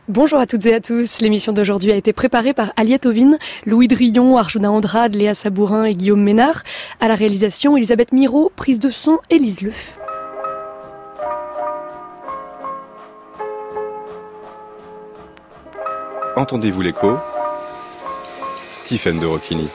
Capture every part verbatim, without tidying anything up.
Bonjour à toutes et à tous. L'émission d'aujourd'hui a été préparée par Aliette Ovine, Louis Drillon, Arjuna Andrade, Léa Sabourin et Guillaume Ménard. À la réalisation, Elisabeth Miro, prise de son, Élise Le. Entendez-vous l'écho ? Tiffaine de Rocchini.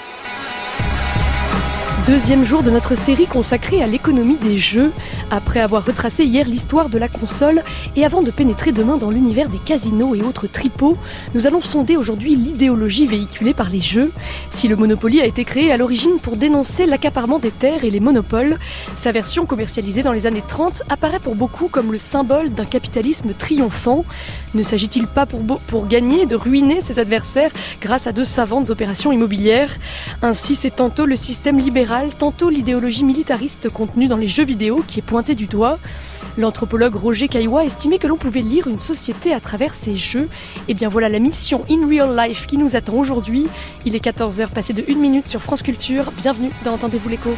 Deuxième jour de notre série consacrée à l'économie des jeux. Après avoir retracé hier l'histoire de la console et avant de pénétrer demain dans l'univers des casinos et autres tripots, nous allons sonder aujourd'hui l'idéologie véhiculée par les jeux. Si le Monopoly a été créé à l'origine pour dénoncer l'accaparement des terres et les monopoles, sa version commercialisée dans les années trente apparaît pour beaucoup comme le symbole d'un capitalisme triomphant. Ne s'agit-il pas pour, beau, pour gagner de ruiner ses adversaires grâce à de savantes opérations immobilières ? Ainsi, c'est tantôt le système libéral, tantôt l'idéologie militariste contenue dans les jeux vidéo qui est pointée du doigt. L'anthropologue Roger Caillois estimait que l'on pouvait lire une société à travers ces jeux. Et bien voilà la mission In Real Life qui nous attend aujourd'hui. Il est quatorze heures passé de une minute sur France Culture. Bienvenue dans Entendez-vous l'écho.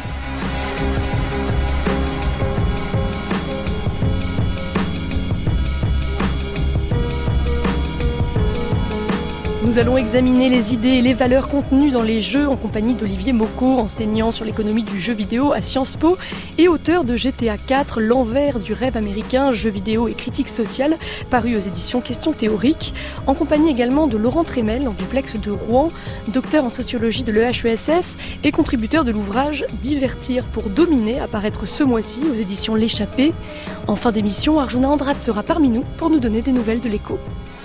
Nous allons examiner les idées et les valeurs contenues dans les jeux en compagnie d'Olivier Mocco, enseignant sur l'économie du jeu vidéo à Sciences Po et auteur de G T A quatre, l'envers du rêve américain, jeux vidéo et critique sociale, paru aux éditions Questions théoriques. En compagnie également de Laurent Trémel, en duplex de Rouen, docteur en sociologie de l'E H E S S et contributeur de l'ouvrage Divertir pour dominer, à paraître ce mois-ci aux éditions L'Échappée. En fin d'émission, Arjuna Andrade sera parmi nous pour nous donner des nouvelles de l'écho.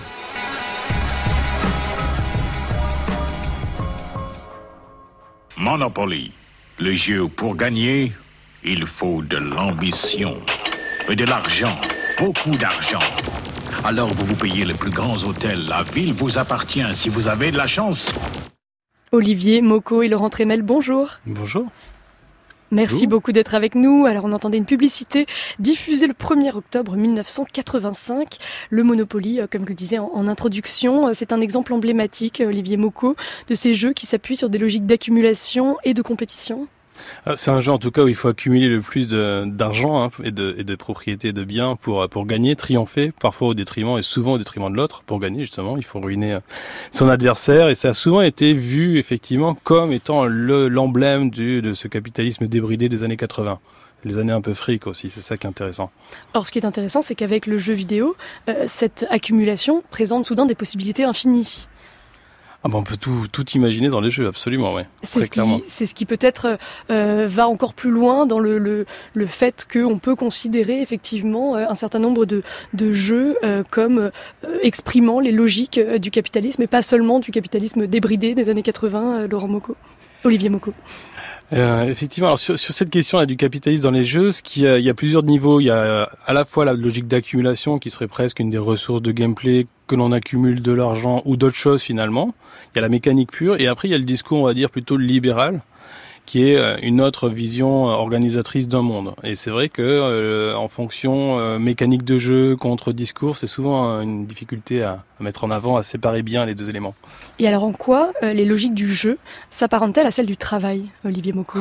Monopoly, le jeu où pour gagner, il faut de l'ambition et de l'argent, beaucoup d'argent. Alors vous vous payez les plus grands hôtels, la ville vous appartient si vous avez de la chance. Olivier Mocco et Laurent Trémel, bonjour. Bonjour. Merci Bonjour. beaucoup d'être avec nous. Alors on entendait une publicité diffusée le premier octobre mille neuf cent quatre-vingt-cinq. Le Monopoly, comme je le disais en, en introduction, c'est un exemple emblématique, Olivier Mocco, de ces jeux qui s'appuient sur des logiques d'accumulation et de compétition. C'est un jeu en tout cas où il faut accumuler le plus de, d'argent hein, et, de, et de propriétés de biens pour, pour gagner, triompher, parfois au détriment et souvent au détriment de l'autre. Pour gagner justement, il faut ruiner son adversaire et ça a souvent été vu effectivement comme étant le, l'emblème du, de ce capitalisme débridé des années quatre-vingts. Les années un peu fric aussi, c'est ça qui est intéressant. Or ce qui est intéressant, c'est qu'avec le jeu vidéo, euh, cette accumulation présente soudain des possibilités infinies. Ah ben on peut tout, tout imaginer dans les jeux, absolument, ouais. C'est ce, qui, c'est ce qui peut-être euh, va encore plus loin dans le, le, le fait qu'on peut considérer effectivement euh, un certain nombre de, de jeux euh, comme euh, exprimant les logiques euh, du capitalisme et pas seulement du capitalisme débridé des années quatre-vingts, euh, Laurent Mocco, Olivier Mocco. Euh, effectivement, alors sur, sur cette question là, du capitalisme dans les jeux, ce qui, euh, il y a plusieurs niveaux. Il y a à la fois la logique d'accumulation qui serait presque une des ressources de gameplay, que l'on accumule de l'argent ou d'autres choses finalement. Il y a la mécanique pure et après il y a le discours, on va dire, plutôt libéral, qui est une autre vision organisatrice d'un monde. Et c'est vrai que euh, en fonction euh, mécanique de jeu contre discours, c'est souvent une difficulté à, à mettre en avant, à séparer bien les deux éléments. Et alors en quoi euh, les logiques du jeu s'apparentent-elles à celles du travail, Olivier Mocco?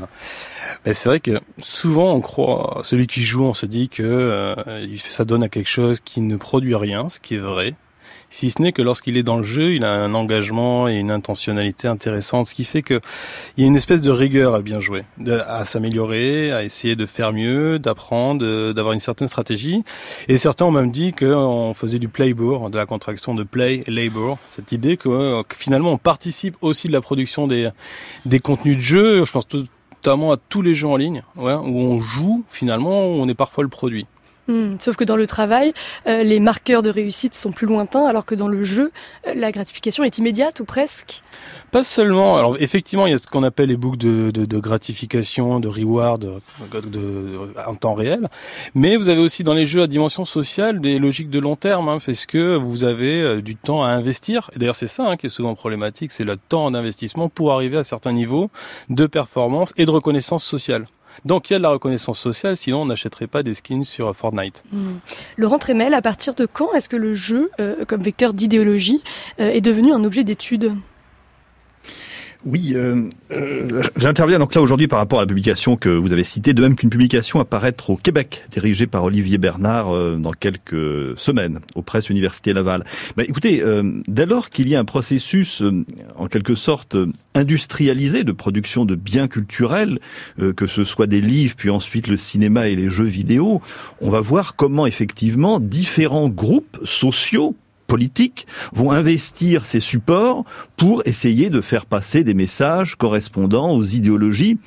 Ben c'est vrai que souvent on croit, celui qui joue, on se dit que euh, ça donne à quelque chose qui ne produit rien, ce qui est vrai. Si ce n'est que lorsqu'il est dans le jeu, il a un engagement et une intentionnalité intéressante, ce qui fait que il y a une espèce de rigueur à bien jouer, de, à s'améliorer, à essayer de faire mieux, d'apprendre, de, d'avoir une certaine stratégie. Et certains ont même dit qu'on faisait du playbour, de la contraction de play et labor, cette idée que, que finalement on participe aussi de la production des, des contenus de jeu. Je pense notamment à tous les jeux en ligne, ouais, où on joue, finalement, où on est parfois le produit. Mmh, sauf que dans le travail, euh, les marqueurs de réussite sont plus lointains, alors que dans le jeu, euh, la gratification est immédiate ou presque. Pas seulement. Alors effectivement, il y a ce qu'on appelle les boucles de, de, de gratification, de reward de, de, de, en temps réel. Mais vous avez aussi dans les jeux à dimension sociale des logiques de long terme, hein, parce que vous avez euh, du temps à investir. Et d'ailleurs, c'est ça hein, qui est souvent problématique, c'est le temps d'investissement pour arriver à certains niveaux de performance et de reconnaissance sociale. Donc il y a de la reconnaissance sociale, sinon on n'achèterait pas des skins sur Fortnite. Mmh. Laurent Trémel, à partir de quand est-ce que le jeu, euh, comme vecteur d'idéologie, euh, est devenu un objet d'étude ? Oui, euh, euh, j'interviens donc là aujourd'hui par rapport à la publication que vous avez citée, de même qu'une publication à paraître au Québec, dirigée par Olivier Bernard euh, dans quelques semaines, aux presses Université Laval. Ben, écoutez, euh, dès lors qu'il y a un processus euh, en quelque sorte euh, industrialisé de production de biens culturels, euh, que ce soit des livres, puis ensuite le cinéma et les jeux vidéo, on va voir comment effectivement différents groupes sociaux politiques vont investir ces supports pour essayer de faire passer des messages correspondant aux idéologies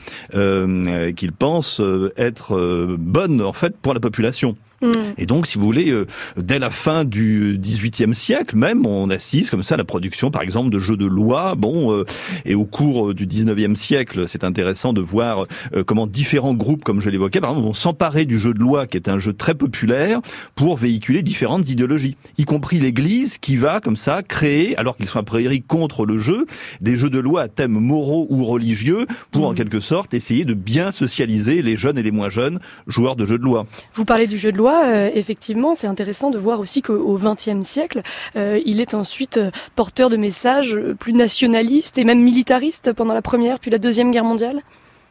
euh, qu'ils pensent être euh, bonnes en fait pour la population. Mmh. Et donc, si vous voulez, euh, dès la fin du dix-huitième siècle même, on assiste comme ça à la production, par exemple, de jeux de loi. Bon, euh, et au cours du dix-neuvième siècle, c'est intéressant de voir euh, comment différents groupes, comme je l'évoquais, par exemple, vont s'emparer du jeu de loi, qui est un jeu très populaire, pour véhiculer différentes idéologies, y compris l'Église, qui va comme ça créer, alors qu'ils sont a priori contre le jeu, des jeux de loi à thème moraux ou religieux, pour mmh. en quelque sorte essayer de bien socialiser les jeunes et les moins jeunes joueurs de jeux de loi. Vous parlez du jeu de loi. Euh, effectivement, c'est intéressant de voir aussi qu'au vingtième siècle, euh, il est ensuite euh, porteur de messages plus nationalistes et même militaristes pendant la Première puis la Deuxième Guerre mondiale.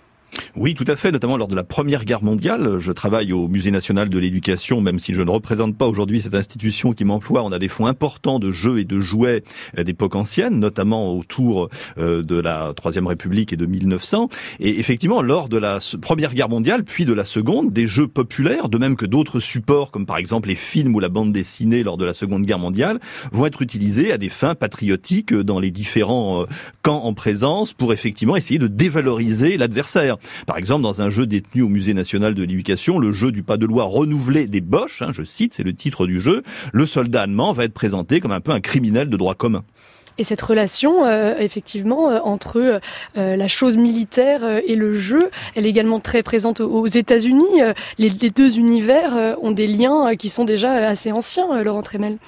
Oui, tout à fait, notamment lors de la Première Guerre mondiale. Je travaille au Musée national de l'éducation, même si je ne représente pas aujourd'hui cette institution qui m'emploie. On a des fonds importants de jeux et de jouets d'époque ancienne, notamment autour de la Troisième République et de mille neuf cents. Et effectivement, lors de la Première Guerre mondiale, puis de la Seconde, des jeux populaires, de même que d'autres supports, comme par exemple les films ou la bande dessinée lors de la Seconde Guerre mondiale, vont être utilisés à des fins patriotiques dans les différents camps en présence pour effectivement essayer de dévaloriser l'adversaire. Par exemple, dans un jeu détenu au Musée national de l'éducation, le jeu du pas de loi renouvelé des Boches, hein, je cite, c'est le titre du jeu, le soldat allemand va être présenté comme un peu un criminel de droit commun. Et cette relation, euh, effectivement, euh, entre euh, la chose militaire euh, et le jeu, elle est également très présente aux États-Unis. Euh, les, les deux univers euh, ont des liens euh, qui sont déjà assez anciens, euh, Laurent Tremel.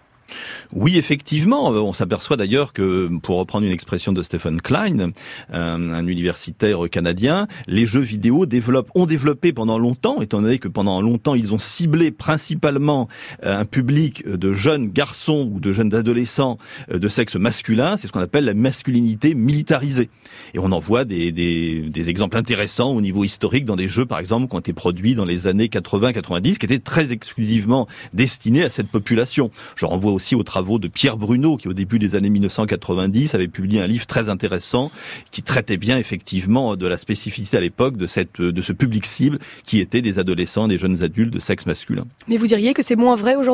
Oui, effectivement. On s'aperçoit d'ailleurs que, pour reprendre une expression de Stephen Klein, un, un universitaire canadien, les jeux vidéo développent, ont développé pendant longtemps, étant donné que pendant longtemps ils ont ciblé principalement un public de jeunes garçons ou de jeunes adolescents de sexe masculin. C'est ce qu'on appelle la masculinité militarisée. Et on en voit des, des, des exemples intéressants au niveau historique dans des jeux, par exemple, qui ont été produits dans les années quatre-vingts quatre-vingt-dix, qui étaient très exclusivement destinés à cette population. Je renvoie aussi aux travaux de Pierre Bruno, qui au début des années mille neuf cent quatre-vingt-dix avait publié un livre très intéressant qui traitait bien effectivement de la spécificité à l'époque de cette de ce public cible qui était des adolescents, des jeunes adultes de sexe masculin. Mais vous diriez que c'est moins vrai aujourd'hui ?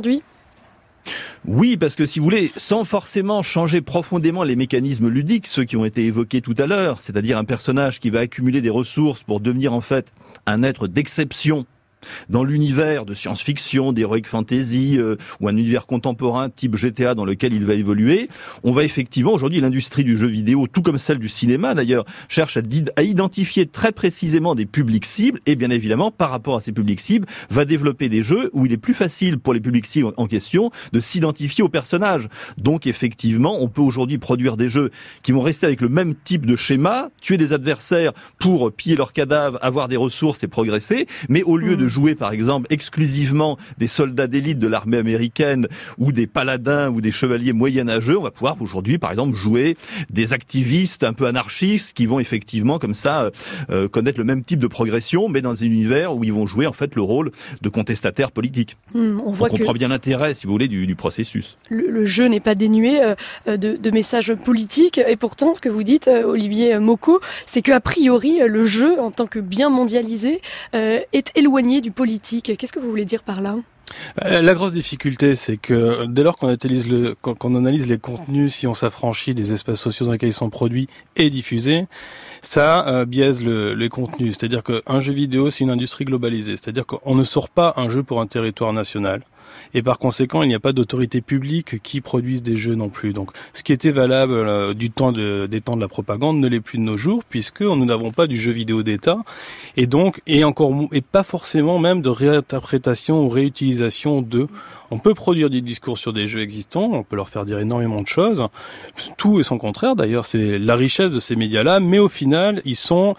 Oui, parce que si vous voulez, sans forcément changer profondément les mécanismes ludiques, ceux qui ont été évoqués tout à l'heure, c'est-à-dire un personnage qui va accumuler des ressources pour devenir en fait un être d'exception dans l'univers de science-fiction, d'heroic fantasy euh, ou un univers contemporain type G T A dans lequel il va évoluer, on va effectivement, aujourd'hui, l'industrie du jeu vidéo, tout comme celle du cinéma d'ailleurs, cherche à, à identifier très précisément des publics cibles et bien évidemment, par rapport à ces publics cibles, va développer des jeux où il est plus facile pour les publics cibles en question de s'identifier aux personnages. Donc effectivement, on peut aujourd'hui produire des jeux qui vont rester avec le même type de schéma, tuer des adversaires pour piller leurs cadavres, avoir des ressources et progresser, mais au lieu de jouer par exemple exclusivement des soldats d'élite de l'armée américaine ou des paladins ou des chevaliers moyenâgeux, on va pouvoir aujourd'hui par exemple jouer des activistes un peu anarchistes qui vont effectivement comme ça euh, connaître le même type de progression mais dans un univers où ils vont jouer en fait le rôle de contestataires politiques. Mmh, on voit on comprend que bien l'intérêt si vous voulez du, du processus. Le, le jeu n'est pas dénué euh, de, de messages politiques et pourtant ce que vous dites euh, Olivier Mocco, c'est qu'a priori le jeu en tant que bien mondialisé euh, est éloigné du politique. Qu'est-ce que vous voulez dire par là ? La grosse difficulté, c'est que dès lors qu'on analyse, le, qu'on analyse les contenus, si on s'affranchit des espaces sociaux dans lesquels ils sont produits et diffusés, ça euh, biaise le, les contenus. C'est-à-dire qu'un jeu vidéo, c'est une industrie globalisée. C'est-à-dire qu'on ne sort pas un jeu pour un territoire national. Et par conséquent, il n'y a pas d'autorité publique qui produise des jeux non plus. Donc, ce qui était valable euh, du temps de, des temps de la propagande ne l'est plus de nos jours, puisque nous n'avons pas du jeu vidéo d'État, et donc, et encore, et pas forcément même de réinterprétation ou réutilisation de. On peut produire des discours sur des jeux existants, on peut leur faire dire énormément de choses. Tout et son contraire, d'ailleurs, c'est la richesse de ces médias-là, mais au final, ils sont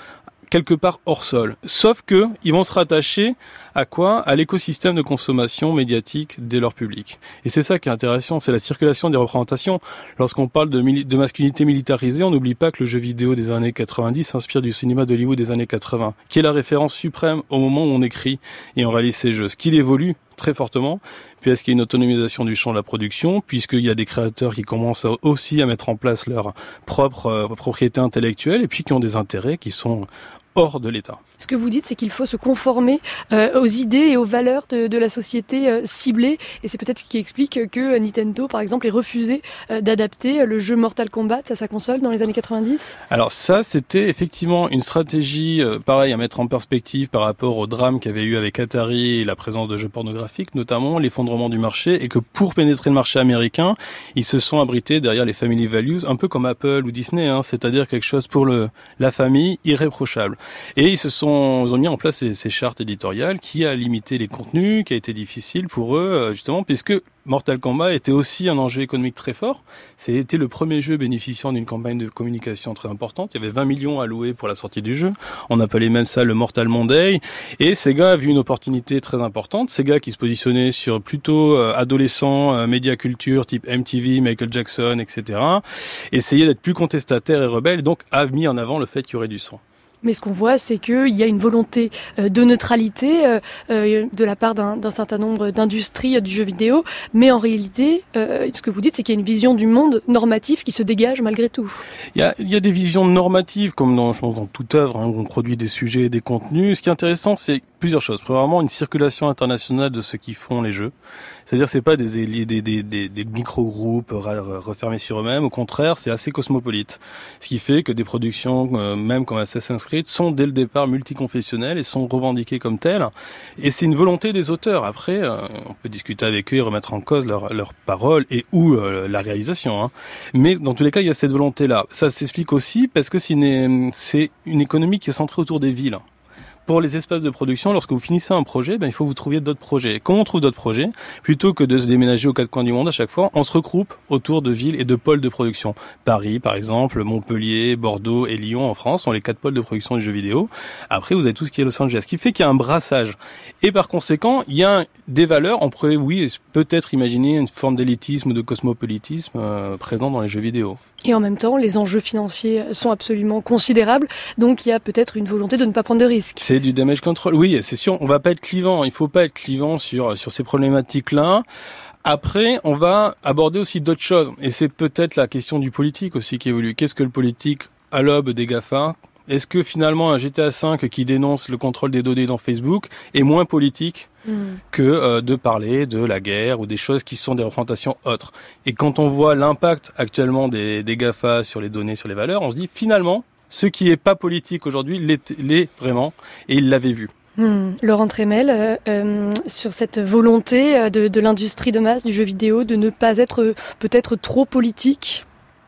quelque part hors sol. Sauf que ils vont se rattacher à quoi ? À l'écosystème de consommation médiatique dès leur public. Et c'est ça qui est intéressant, c'est la circulation des représentations. Lorsqu'on parle de, mili- de masculinité militarisée, on n'oublie pas que le jeu vidéo des années quatre-vingt-dix s'inspire du cinéma d'Hollywood des années quatre-vingts, qui est la référence suprême au moment où on écrit et on réalise ces jeux. Ce qu'il évolue très fortement, puis est-ce qu'il y a une autonomisation du champ de la production, puisqu'il y a des créateurs qui commencent à, aussi à mettre en place leur propre euh, propriété intellectuelle, et puis qui ont des intérêts qui sont hors de l'État. Ce que vous dites, c'est qu'il faut se conformer euh, aux idées et aux valeurs de, de la société euh, ciblée, et c'est peut-être ce qui explique que Nintendo, par exemple, ait refusé euh, d'adapter le jeu Mortal Kombat à sa console dans les années quatre-vingt-dix. Alors ça, c'était effectivement une stratégie, euh, pareil, à mettre en perspective par rapport au drame qu'il y avait eu avec Atari et la présence de jeux pornographiques, notamment l'effondrement du marché, et que pour pénétrer le marché américain, ils se sont abrités derrière les family values, un peu comme Apple ou Disney, hein, c'est-à-dire quelque chose pour le la famille irréprochable. Et ils se sont ils ont mis en place ces, ces chartes éditoriales qui a limité les contenus, qui a été difficile pour eux, justement, puisque Mortal Kombat était aussi un enjeu économique très fort. C'était le premier jeu bénéficiant d'une campagne de communication très importante. Il y avait vingt millions alloués pour la sortie du jeu. On appelait même ça le Mortal Monday. Et Sega a vu une opportunité très importante. Sega qui se positionnait sur plutôt euh, adolescents, euh, média culture type M T V, Michael Jackson, et cetera. Essayait d'être plus contestataire et rebelle, donc a mis en avant le fait qu'il y aurait du sang. Mais ce qu'on voit, c'est qu'il y a une volonté de neutralité euh, euh, de la part d'un, d'un certain nombre d'industries du jeu vidéo. Mais en réalité, euh, ce que vous dites, c'est qu'il y a une vision du monde normatif qui se dégage malgré tout. Il y a, il y a des visions normatives, comme dans, je pense, dans toute œuvre, hein, où on produit des sujets et des contenus. Ce qui est intéressant, c'est plusieurs choses. Premièrement, une circulation internationale de ceux qui font les jeux. C'est-à-dire, c'est pas des, des, des, des, des, des micro-groupes refermés sur eux-mêmes. Au contraire, c'est assez cosmopolite. Ce qui fait que des productions, euh, même comme Assassin's Creed, sont dès le départ multiconfessionnelles et sont revendiquées comme telles. Et c'est une volonté des auteurs. Après, euh, on peut discuter avec eux et remettre en cause leurs leur paroles et ou euh, la réalisation. Hein. Mais dans tous les cas, il y a cette volonté-là. Ça s'explique aussi parce que c'est une, c'est une économie qui est centrée autour des villes. Pour les espaces de production, lorsque vous finissez un projet, ben, il faut que vous trouviez d'autres projets. Comment on trouve d'autres projets ? Plutôt que de se déménager aux quatre coins du monde à chaque fois, on se regroupe autour de villes et de pôles de production. Paris, par exemple, Montpellier, Bordeaux et Lyon en France sont les quatre pôles de production du jeu vidéo. Après, vous avez tout ce qui est Los Angeles, ce qui fait qu'il y a un brassage. Et par conséquent, il y a des valeurs, on pourrait, oui, peut-être imaginer une forme d'élitisme ou de cosmopolitisme euh, présent dans les jeux vidéo. Et en même temps, les enjeux financiers sont absolument considérables, donc il y a peut-être une volonté de ne pas prendre de risques. C'est du damage control. Oui, c'est sûr, on va pas être clivant. Il faut pas être clivant sur sur ces problématiques-là. Après, on va aborder aussi d'autres choses. Et c'est peut-être la question du politique aussi qui évolue. Qu'est-ce que le politique à l'aube des GAFA ? Est-ce que finalement un G T A cinq qui dénonce le contrôle des données dans Facebook est moins politique mmh. que euh, de parler de la guerre ou des choses qui sont des représentations autres ? Et quand on voit l'impact actuellement des, des GAFA sur les données, sur les valeurs, on se dit finalement, ce qui est pas politique aujourd'hui l'est, l'est vraiment, et ils l'avaient vu. Mmh. Laurent Tremel, euh, euh, sur cette volonté de, de l'industrie de masse du jeu vidéo de ne pas être euh, peut-être trop politique.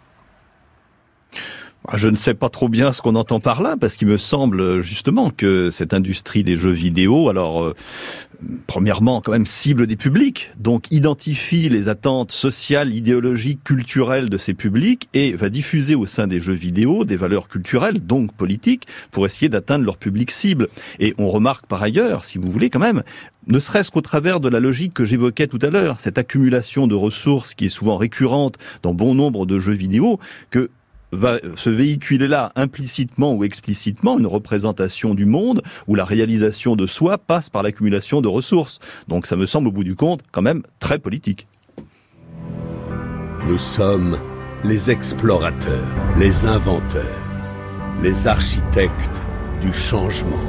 Je ne sais pas trop bien ce qu'on entend par là, parce qu'il me semble justement que cette industrie des jeux vidéo, alors euh, premièrement quand même cible des publics, donc identifie les attentes sociales, idéologiques, culturelles de ces publics et va diffuser au sein des jeux vidéo des valeurs culturelles, donc politiques, pour essayer d'atteindre leur public cible. Et on remarque par ailleurs, si vous voulez quand même, ne serait-ce qu'au travers de la logique que j'évoquais tout à l'heure, cette accumulation de ressources qui est souvent récurrente dans bon nombre de jeux vidéo, que va se véhiculer là implicitement ou explicitement une représentation du monde où la réalisation de soi passe par l'accumulation de ressources. Donc ça me semble au bout du compte quand même très politique. Nous sommes les explorateurs, les inventeurs, les architectes du changement,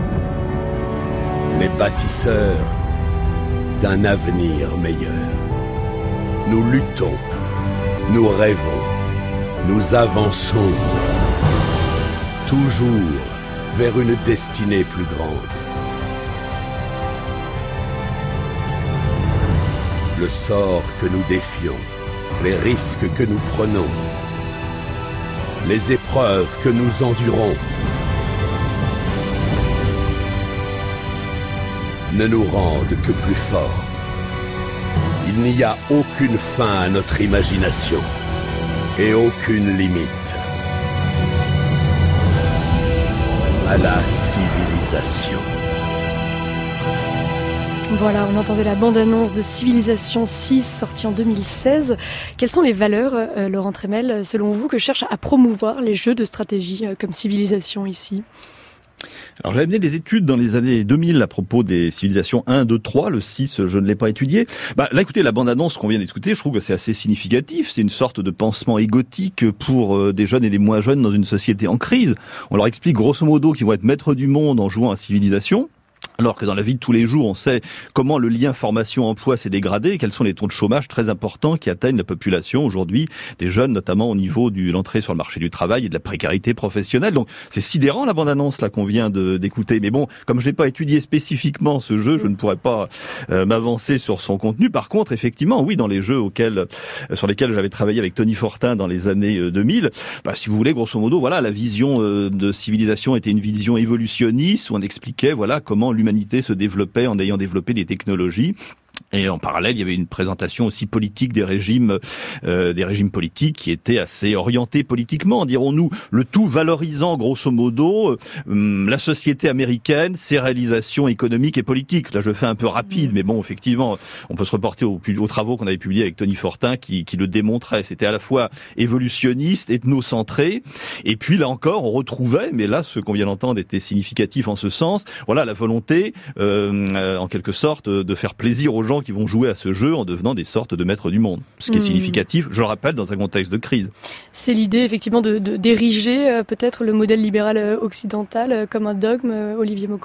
les bâtisseurs d'un avenir meilleur. Nous luttons, nous rêvons, nous avançons toujours vers une destinée plus grande. Le sort que nous défions, les risques que nous prenons, les épreuves que nous endurons ne nous rendent que plus forts. Il n'y a aucune fin à notre imagination. Et aucune limite. à la civilisation. Voilà, on entendait la bande-annonce de Civilisation six, sortie en deux mille seize. Quelles sont les valeurs, euh, Laurent Tremel, selon vous, que cherchent à promouvoir les jeux de stratégie euh, comme Civilisation ici ? Alors j'avais mené des études dans les années deux mille à propos des civilisations un, deux, trois, le six je ne l'ai pas étudié. Bah, là écoutez, la bande-annonce qu'on vient d'écouter, je trouve que c'est assez significatif, c'est une sorte de pansement égotique pour euh, des jeunes et des moins jeunes dans une société en crise. On leur explique grosso modo qu'ils vont être maîtres du monde en jouant à Civilisation. Alors que dans la vie de tous les jours, on sait comment le lien formation-emploi s'est dégradé et quels sont les taux de chômage très importants qui atteignent la population aujourd'hui, des jeunes notamment au niveau de l'entrée sur le marché du travail et de la précarité professionnelle. Donc c'est sidérant la bande-annonce là qu'on vient de, d'écouter. Mais bon, comme je n'ai pas étudié spécifiquement ce jeu, je ne pourrais pas euh, m'avancer sur son contenu. Par contre, effectivement, oui, dans les jeux auxquels, euh, sur lesquels j'avais travaillé avec Tony Fortin dans les années euh, deux mille, bah, si vous voulez, grosso modo, voilà, la vision euh, de Civilisation était une vision évolutionniste où on expliquait voilà comment l'humanité se développait en ayant développé des technologies. Et en parallèle, il y avait une présentation aussi politique des régimes, euh, des régimes politiques qui étaient assez orientés politiquement, dirons-nous, le tout valorisant grosso modo euh, la société américaine, ses réalisations économiques et politiques. Là, je fais un peu rapide, mais bon, effectivement, on peut se reporter aux, aux travaux qu'on avait publiés avec Tony Fortin qui, qui le démontraient. C'était à la fois évolutionniste, ethnocentré, et puis là encore, on retrouvait, mais là, ce qu'on vient d'entendre était significatif en ce sens. Voilà, la volonté, euh, euh, en quelque sorte, de faire plaisir aux gens qui vont jouer à ce jeu en devenant des sortes de maîtres du monde. Ce qui est significatif, je le rappelle, dans un contexte de crise. C'est l'idée, effectivement, de, de d'ériger euh, peut-être le modèle libéral euh, occidental euh, comme un dogme, euh, Olivier Mocco ?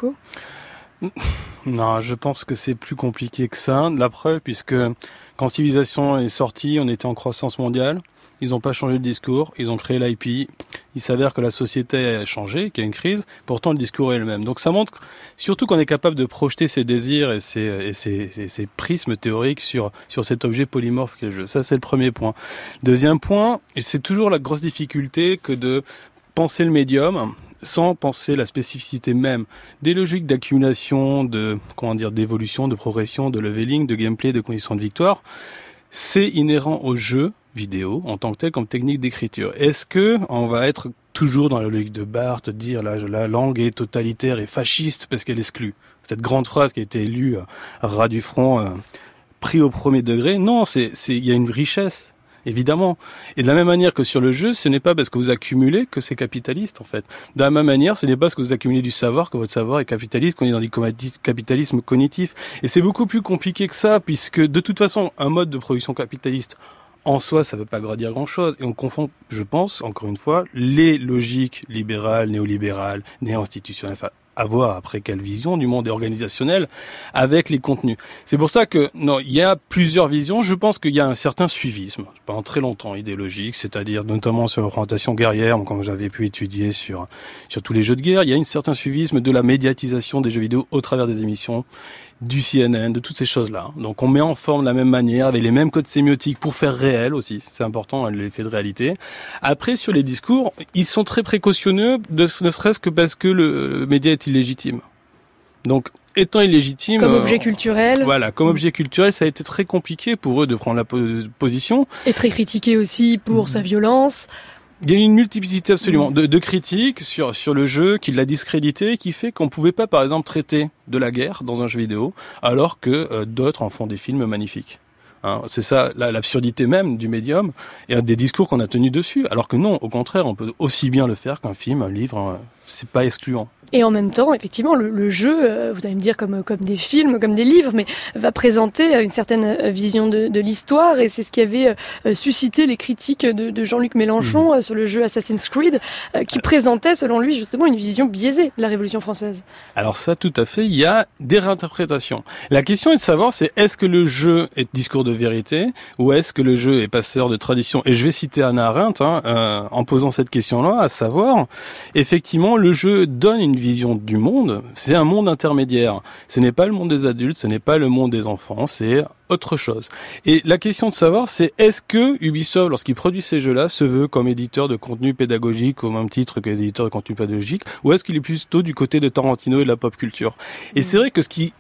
Non, je pense que c'est plus compliqué que ça. La preuve, puisque quand Civilisation est sortie, on était en croissance mondiale. Ils n'ont pas changé le discours, ils ont créé l'I P. Il s'avère que la société a changé, qu'il y a une crise. Pourtant, le discours est le même. Donc ça montre surtout qu'on est capable de projeter ses désirs et ses, et ses, et ses prismes théoriques sur, sur cet objet polymorphe qu'est le jeu. Ça, c'est le premier point. Deuxième point, c'est toujours la grosse difficulté que de penser le médium sans penser la spécificité même des logiques d'accumulation, de, comment dire, d'évolution, de progression, de leveling, de gameplay, de conditions de victoire. C'est inhérent au jeu vidéo en tant que tel comme technique d'écriture. Est-ce que on va être toujours dans la logique de Barthes, dire la, la langue est totalitaire et fasciste parce qu'elle exclut? Cette grande phrase qui a été lue à ras du front, euh, pris au premier degré. Non, c'est, c'est, il y a une richesse. Évidemment. Et de la même manière que sur le jeu, ce n'est pas parce que vous accumulez que c'est capitaliste, en fait. De la même manière, ce n'est pas parce que vous accumulez du savoir que votre savoir est capitaliste, qu'on est dans du capitalisme cognitif. Et c'est beaucoup plus compliqué que ça, puisque de toute façon, un mode de production capitaliste, en soi, ça ne veut pas dire grand-chose. Et on confond, je pense, encore une fois, les logiques libérales, néolibérales, néo-institutionnelles, enfin, à voir après quelle vision du monde est organisationnel avec les contenus. C'est pour ça que non, il y a plusieurs visions. Je pense qu'il y a un certain suivisme, pendant très longtemps idéologique, c'est-à-dire notamment sur l'orientation guerrière, comme j'avais pu étudier sur sur tous les jeux de guerre. Il y a un certain suivisme de la médiatisation des jeux vidéo au travers des émissions, du C N N, de toutes ces choses-là. Donc on met en forme de la même manière, avec les mêmes codes sémiotiques pour faire réel aussi. C'est important, hein, l'effet de réalité. Après, sur les discours, ils sont très précautionneux, de, ne serait-ce que parce que le média est illégitime. Donc, étant illégitime... Comme objet culturel. Euh, voilà, comme objet culturel, ça a été très compliqué pour eux de prendre la po- position. Et très critiqué aussi pour mmh. sa violence. Il y a une multiplicité absolument de, de critiques sur sur le jeu qui l'a discrédité, qui fait qu'on pouvait pas, par exemple, traiter de la guerre dans un jeu vidéo, alors que euh, d'autres en font des films magnifiques. Hein, c'est ça la, l'absurdité même du médium et des discours qu'on a tenus dessus. Alors que non, au contraire, on peut aussi bien le faire qu'un film, un livre. Hein, c'est pas excluant. Et en même temps, effectivement, le, le jeu, euh, vous allez me dire comme comme des films, comme des livres, mais va présenter une certaine vision de, de l'histoire, et c'est ce qui avait euh, suscité les critiques de, de Jean-Luc Mélenchon mmh. euh, sur le jeu Assassin's Creed, euh, qui présentait, selon lui, justement, une vision biaisée de la Révolution française. Alors ça, tout à fait, il y a des réinterprétations. La question est de savoir, c'est est-ce que le jeu est discours de vérité, ou est-ce que le jeu est passeur de tradition? Et je vais citer Hannah Arendt, hein, euh, en posant cette question-là, à savoir, effectivement, le jeu donne une vision du monde, c'est un monde intermédiaire. Ce n'est pas le monde des adultes, ce n'est pas le monde des enfants, c'est autre chose. Et la question de savoir, c'est est-ce que Ubisoft, lorsqu'il produit ces jeux-là, se veut comme éditeur de contenu pédagogique au même titre que les éditeurs de contenu pédagogique, ou est-ce qu'il est plutôt du côté de Tarantino et de la pop culture? Et c'est vrai que ce qui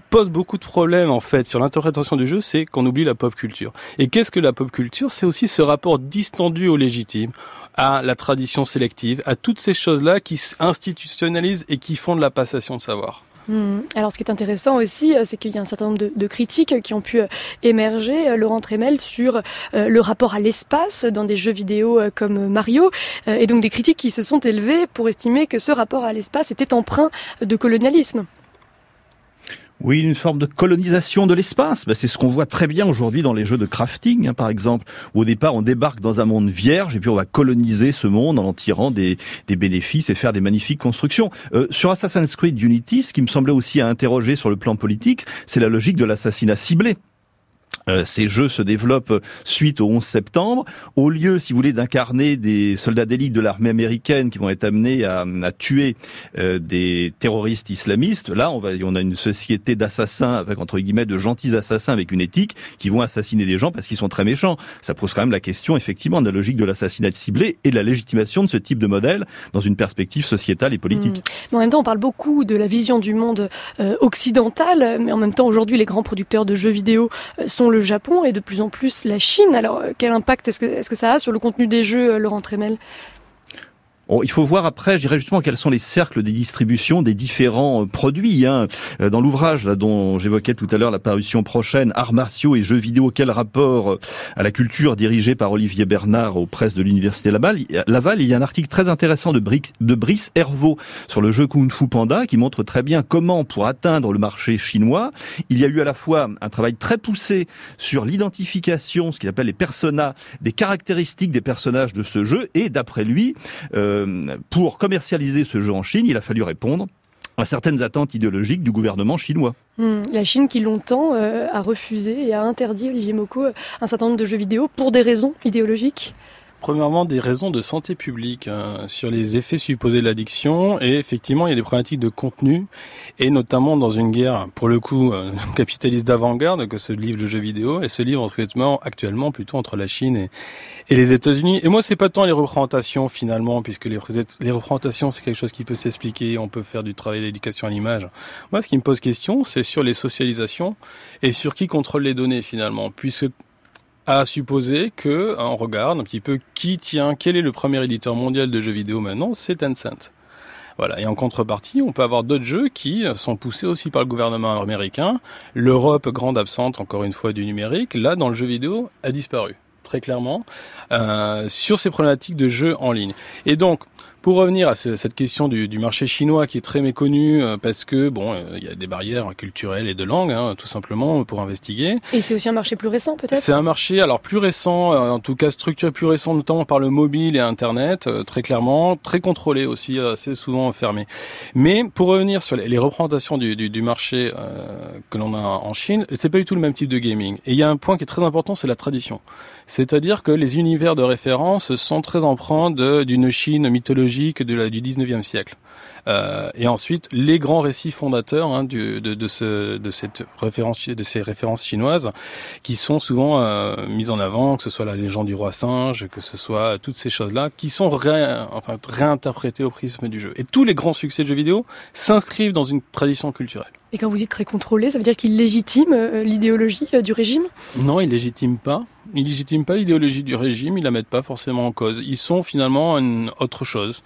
pose beaucoup de problèmes en fait sur l'interprétation du jeu, c'est qu'on oublie la pop culture. Et qu'est-ce que la pop culture ? C'est aussi ce rapport distendu au légitime, à la tradition sélective, à toutes ces choses-là qui institutionnalisent et qui font de la passation de savoir. Mmh. Alors, ce qui est intéressant aussi, c'est qu'il y a un certain nombre de, de critiques qui ont pu émerger, Laurent Tremel, sur euh, le rapport à l'espace dans des jeux vidéo comme Mario, euh, et donc des critiques qui se sont élevées pour estimer que ce rapport à l'espace était empreint de colonialisme. Oui, une forme de colonisation de l'espace. Ben, c'est ce qu'on voit très bien aujourd'hui dans les jeux de crafting, hein, par exemple, où au départ on débarque dans un monde vierge et puis on va coloniser ce monde en en tirant des, des bénéfices et faire des magnifiques constructions. Euh, sur Assassin's Creed Unity, ce qui me semblait aussi à interroger sur le plan politique, c'est la logique de l'assassinat ciblé. Euh, ces jeux se développent suite au onze septembre. Au lieu, si vous voulez, d'incarner des soldats d'élite de l'armée américaine qui vont être amenés à, à tuer euh, des terroristes islamistes, là, on, va, on a une société d'assassins, avec entre guillemets de gentils assassins avec une éthique, qui vont assassiner des gens parce qu'ils sont très méchants. Ça pose quand même la question, effectivement, de la logique de l'assassinat ciblé et de la légitimation de ce type de modèle dans une perspective sociétale et politique. Mmh. Mais en même temps, on parle beaucoup de la vision du monde euh, occidental, mais en même temps, aujourd'hui, les grands producteurs de jeux vidéo euh, sont le Japon et de plus en plus la Chine. Alors, quel impact est-ce que, est-ce que ça a sur le contenu des jeux, Laurent Tremel ? Bon, il faut voir après, je dirais justement, quels sont les cercles des distributions des différents produits. Hein. Dans l'ouvrage là, dont j'évoquais tout à l'heure la parution prochaine, Arts martiaux et jeux vidéo, quel rapport à la culture, dirigé par Olivier Bernard aux presses de l'Université Laval, Laval, il y a un article très intéressant de, Bric, de Brice Hervaux sur le jeu Kung Fu Panda qui montre très bien comment, pour atteindre le marché chinois, il y a eu à la fois un travail très poussé sur l'identification, ce qu'il appelle les personas, des caractéristiques des personnages de ce jeu, et d'après lui, euh, pour commercialiser ce jeu en Chine, il a fallu répondre à certaines attentes idéologiques du gouvernement chinois. Mmh, la Chine qui longtemps euh, a refusé et a interdit, Olivier Mocco, un certain nombre de jeux vidéo pour des raisons idéologiques. Premièrement, des raisons de santé publique hein, sur les effets supposés de l'addiction, et effectivement, il y a des problématiques de contenu, et notamment dans une guerre, pour le coup, euh, capitaliste d'avant-garde que se livre le jeu vidéo, et se livre actuellement, actuellement plutôt entre la Chine et, et les États-Unis. Et moi, c'est pas tant les représentations finalement, puisque les, les représentations, c'est quelque chose qui peut s'expliquer, on peut faire du travail d'éducation à l'image. Moi, ce qui me pose question, c'est sur les socialisations et sur qui contrôle les données finalement, puisque à supposer que on regarde un petit peu qui tient, quel est le premier éditeur mondial de jeux vidéo maintenant, c'est Tencent. Voilà. Et en contrepartie, on peut avoir d'autres jeux qui sont poussés aussi par le gouvernement américain. L'Europe, grande absente, encore une fois, du numérique, là, dans le jeu vidéo, a disparu, très clairement, euh, sur ces problématiques de jeux en ligne. Et donc, pour revenir à ce, cette question du, du marché chinois qui est très méconnu euh, parce que bon, il euh, y a des barrières culturelles et de langue, hein, tout simplement pour investiguer. Et c'est aussi un marché plus récent, peut-être. C'est un marché alors plus récent, euh, en tout cas structuré plus récent, notamment par le mobile et Internet, euh, très clairement, très contrôlé aussi, assez souvent fermé. Mais pour revenir sur les, les représentations du, du, du marché euh, que l'on a en Chine, c'est pas du tout le même type de gaming. Et il y a un point qui est très important, c'est la tradition. C'est-à-dire que les univers de référence sont très empreints de, d'une Chine mythologique de la, du dix-neuvième siècle. Euh, et ensuite, les grands récits fondateurs hein, du, de, de, ce, de, cette référence, de ces références chinoises qui sont souvent euh, mises en avant, que ce soit la légende du roi singe, que ce soit toutes ces choses-là, qui sont ré, enfin, réinterprétées au prisme du jeu. Et tous les grands succès de jeux vidéo s'inscrivent dans une tradition culturelle. Et quand vous dites très contrôlé, ça veut dire qu'il légitime euh, l'idéologie euh, du régime ? Non, il légitime pas. Ils légitiment pas l'idéologie du régime, ils la mettent pas forcément en cause. Ils sont finalement une autre chose.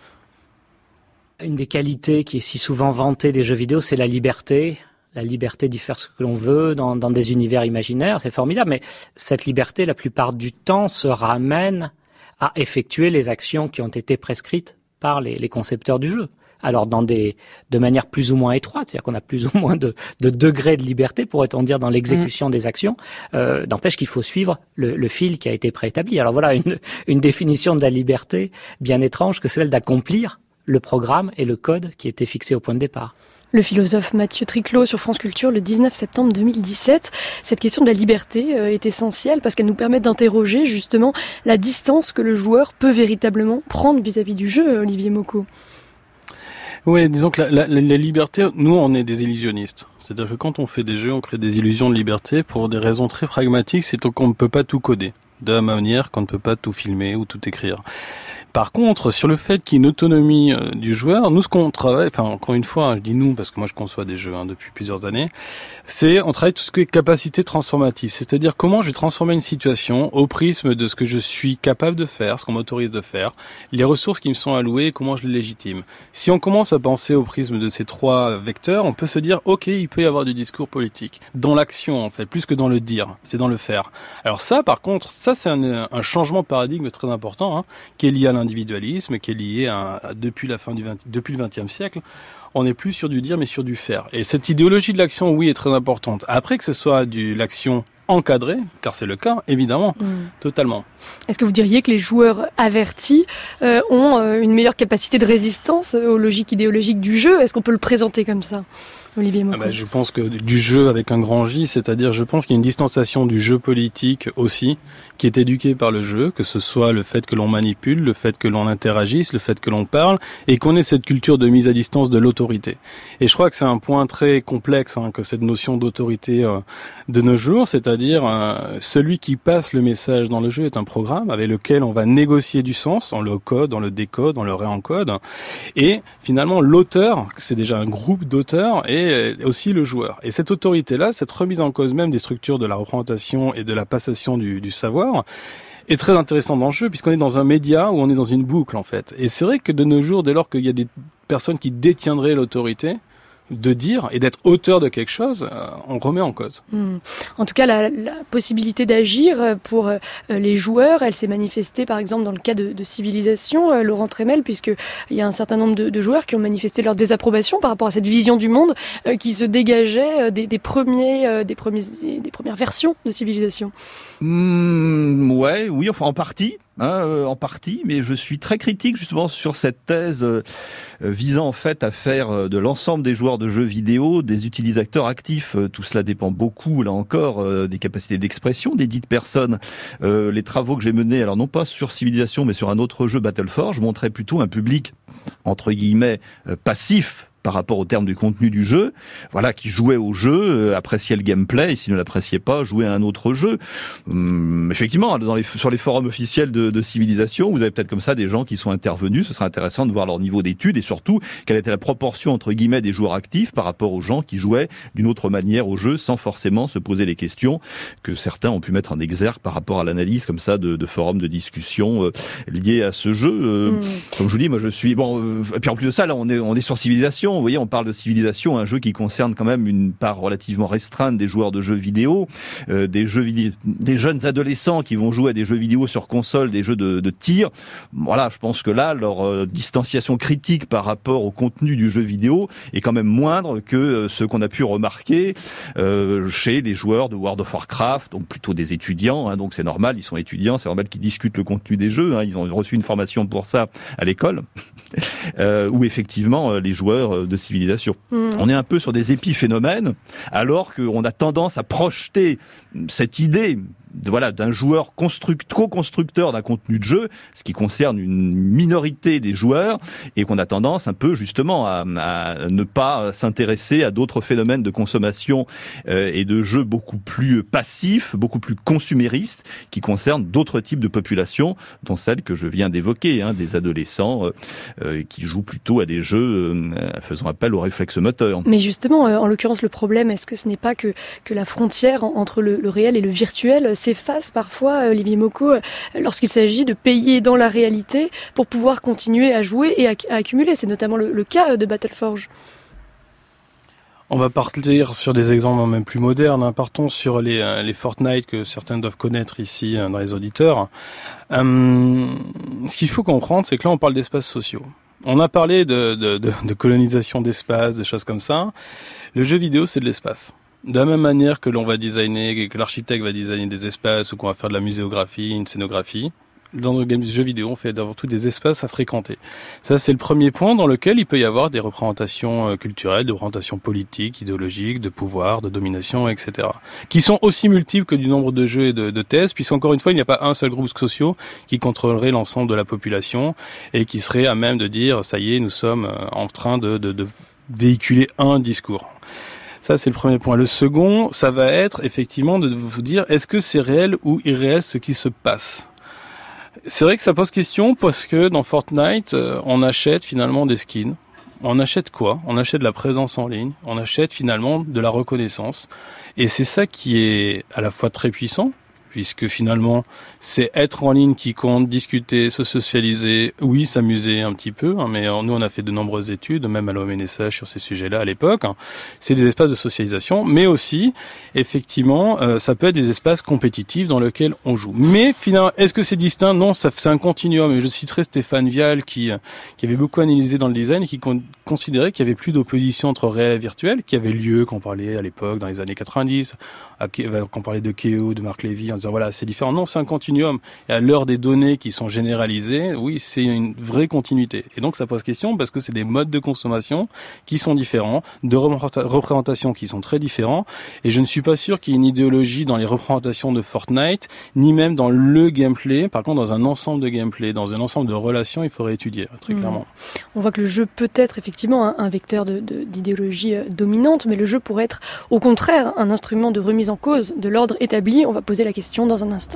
Une des qualités qui est si souvent vantée des jeux vidéo, c'est la liberté. La liberté d'y faire ce que l'on veut dans, dans des univers imaginaires, c'est formidable. Mais cette liberté, la plupart du temps, se ramène à effectuer les actions qui ont été prescrites par les, les concepteurs du jeu. Alors dans des de manière plus ou moins étroite, c'est-à-dire qu'on a plus ou moins de, de degrés de liberté, pourrait-on dire, dans l'exécution mmh. des actions, euh, n'empêche qu'il faut suivre le, le fil qui a été préétabli. Alors voilà une, une définition de la liberté bien étrange que celle d'accomplir le programme et le code qui était fixé au point de départ. Le philosophe Mathieu Triclot sur France Culture le dix-neuf septembre deux mille dix-sept. Cette question de la liberté euh, est essentielle parce qu'elle nous permet d'interroger justement la distance que le joueur peut véritablement prendre vis-à-vis du jeu, Olivier Mocco. Oui, disons que la, la, la liberté, nous on est des illusionnistes. C'est-à-dire que quand on fait des jeux, on crée des illusions de liberté pour des raisons très pragmatiques, c'est qu'on ne peut pas tout coder. De la même manière qu'on ne peut pas tout filmer ou tout écrire. Par contre, sur le fait qu'il y ait une autonomie euh, du joueur, nous ce qu'on travaille, enfin encore une fois, hein, je dis nous parce que moi je conçois des jeux hein, depuis plusieurs années, c'est on travaille tout ce qui est capacité transformative, c'est-à-dire comment je vais transformer une situation au prisme de ce que je suis capable de faire, ce qu'on m'autorise de faire, les ressources qui me sont allouées, comment je les légitime. Si on commence à penser au prisme de ces trois vecteurs, on peut se dire ok, il peut y avoir du discours politique dans l'action en fait, plus que dans le dire, c'est dans le faire. Alors ça, par contre, ça c'est un, un changement de paradigme très important hein, qui est lié à l'individualisme, qui est lié à, à depuis la fin du vingt, depuis le vingtième siècle, on n'est plus sur du dire mais sur du faire. Et cette idéologie de l'action, oui, est très importante. Après que ce soit de l'action encadrée, car c'est le cas, évidemment, mmh. totalement. Est-ce que vous diriez que les joueurs avertis euh, ont euh, une meilleure capacité de résistance aux logiques idéologiques du jeu ? Est-ce qu'on peut le présenter comme ça ? Olivier Mocco. Ah bah, je pense que du jeu avec un grand J, c'est-à-dire je pense qu'il y a une distanciation du jeu politique aussi, qui est éduqué par le jeu, que ce soit le fait que l'on manipule, le fait que l'on interagisse, le fait que l'on parle, et qu'on ait cette culture de mise à distance de l'autorité. Et je crois que c'est un point très complexe, hein, que cette notion d'autorité euh, de nos jours, c'est-à-dire euh, celui qui passe le message dans le jeu est un programme avec lequel on va négocier du sens, on le code, on le décode, on le réencode, et finalement l'auteur, c'est déjà un groupe d'auteurs, et aussi le joueur. Et cette autorité-là, cette remise en cause même des structures de la représentation et de la passation du, du savoir, est très intéressante dans le jeu, puisqu'on est dans un média où on est dans une boucle, en fait. Et c'est vrai que de nos jours, dès lors qu'il y a des personnes qui détiendraient l'autorité, de dire et d'être auteur de quelque chose, euh, on remet en cause. Mmh. En tout cas, la, la possibilité d'agir pour euh, les joueurs, elle s'est manifestée par exemple dans le cas de, de Civilisation, euh, Laurent Tremel, puisqu'il y a un certain nombre de, de joueurs qui ont manifesté leur désapprobation par rapport à cette vision du monde euh, qui se dégageait euh, des, des, premiers, euh, des, premiers, des premières versions de Civilisation. Mmh, ouais, oui, enfin en partie. Hein, euh, en partie, mais je suis très critique justement sur cette thèse euh, visant en fait à faire euh, de l'ensemble des joueurs de jeux vidéo des utilisateurs actifs. Euh, tout cela dépend beaucoup, là encore, euh, des capacités d'expression des dites personnes. Euh, les travaux que j'ai menés, alors non pas sur Civilisation, mais sur un autre jeu, Battleforge, montraient plutôt un public entre guillemets euh, passif par rapport au terme du contenu du jeu, voilà, qui jouait au jeu, euh, appréciait le gameplay, et s'il ne l'appréciait pas, jouait à un autre jeu. Hum, effectivement, dans les, sur les forums officiels de, de Civilisation, vous avez peut-être comme ça des gens qui sont intervenus, ce serait intéressant de voir leur niveau d'études, et surtout, quelle était la proportion, entre guillemets, des joueurs actifs par rapport aux gens qui jouaient d'une autre manière au jeu, sans forcément se poser les questions que certains ont pu mettre en exergue par rapport à l'analyse, comme ça, de, de forums de discussion euh, liés à ce jeu. Euh, mmh. Comme je vous dis, moi je suis... Bon, euh, et puis en plus de ça, là, on est, on est sur Civilisation. Vous voyez, on parle de Civilisation, un jeu qui concerne quand même une part relativement restreinte des joueurs de jeux vidéo, euh, des jeux vidéo, des jeunes adolescents qui vont jouer à des jeux vidéo sur console, des jeux de, de tir. Voilà, je pense que là, leur euh, distanciation critique par rapport au contenu du jeu vidéo est quand même moindre que euh, ce qu'on a pu remarquer euh, chez les joueurs de World of Warcraft, donc plutôt des étudiants, hein, donc c'est normal, ils sont étudiants, c'est normal qu'ils discutent le contenu des jeux, hein, ils ont reçu une formation pour ça à l'école, euh, où effectivement euh, les joueurs de Civilisation. Mmh. On est un peu sur des épiphénomènes, alors qu'on a tendance à projeter cette idée de, voilà, d'un joueur construct, co-constructeur d'un contenu de jeu, ce qui concerne une minorité des joueurs, et qu'on a tendance un peu justement à, à ne pas s'intéresser à d'autres phénomènes de consommation euh, et de jeux beaucoup plus passifs, beaucoup plus consuméristes, qui concernent d'autres types de populations, dont celle que je viens d'évoquer, hein, des adolescents euh, euh, qui jouent plutôt à des jeux euh, faisant appel au réflexe moteur. Mais justement, euh, en l'occurrence, le problème, est-ce que ce n'est pas que, que la frontière entre le, le réel et le virtuel s'efface parfois, Olivier Mocco, lorsqu'il s'agit de payer dans la réalité pour pouvoir continuer à jouer et à, à accumuler. C'est notamment le, le cas de Battleforge. On va partir sur des exemples même plus modernes. Hein. Partons sur les, les Fortnite que certains doivent connaître ici dans les auditeurs. Euh, ce qu'il faut comprendre, c'est que là, on parle d'espaces sociaux. On a parlé de, de, de, de colonisation d'espace, de choses comme ça. Le jeu vidéo, c'est de l'espace. De la même manière que l'on va designer, que l'architecte va designer des espaces ou qu'on va faire de la muséographie, une scénographie, dans le jeu vidéo, on fait d'abord tout des espaces à fréquenter. Ça, c'est le premier point dans lequel il peut y avoir des représentations culturelles, des représentations politiques, idéologiques, de pouvoir, de domination, et cetera, qui sont aussi multiples que du nombre de jeux et de, de tests, puisqu'encore une fois, il n'y a pas un seul groupe social qui contrôlerait l'ensemble de la population et qui serait à même de dire, ça y est, nous sommes en train de, de, de véhiculer un discours. Ça, c'est le premier point. Le second, ça va être effectivement de vous dire, est-ce que c'est réel ou irréel ce qui se passe ? C'est vrai que ça pose question parce que dans Fortnite, euh, on achète finalement des skins. On achète quoi ? On achète de la présence en ligne, on achète finalement de la reconnaissance. Et c'est ça qui est à la fois très puissant, puisque finalement, c'est être en ligne qui compte, discuter, se socialiser, oui, s'amuser un petit peu, hein, mais nous, on a fait de nombreuses études, même à l'O M N S H sur ces sujets-là à l'époque. Hein. C'est des espaces de socialisation, mais aussi, effectivement, euh, ça peut être des espaces compétitifs dans lesquels on joue. Mais finalement, est-ce que c'est distinct ? Non, ça, c'est un continuum. Et je citerai Stéphane Vial, qui, qui avait beaucoup analysé dans le design et qui con- considérait qu'il y avait plus d'opposition entre réel et virtuel, qui avait lieu quand on parlait à l'époque, dans les années quatre-vingt-dix, à, quand on parlait de Keo, de Marc Lévy, en disant voilà, c'est différent. Non, c'est un continuum. Et à l'heure des données qui sont généralisées, oui, c'est une vraie continuité. Et donc, ça pose question parce que c'est des modes de consommation qui sont différents, de représentations qui sont très différents. Et je ne suis pas sûr qu'il y ait une idéologie dans les représentations de Fortnite, ni même dans le gameplay. Par contre, dans un ensemble de gameplay, dans un ensemble de relations, il faudrait étudier, très mmh. clairement. On voit que le jeu peut être effectivement un, un vecteur de, de, d'idéologie dominante, mais le jeu pourrait être au contraire un instrument de remise en cause de l'ordre établi. On va poser la question dans un instant.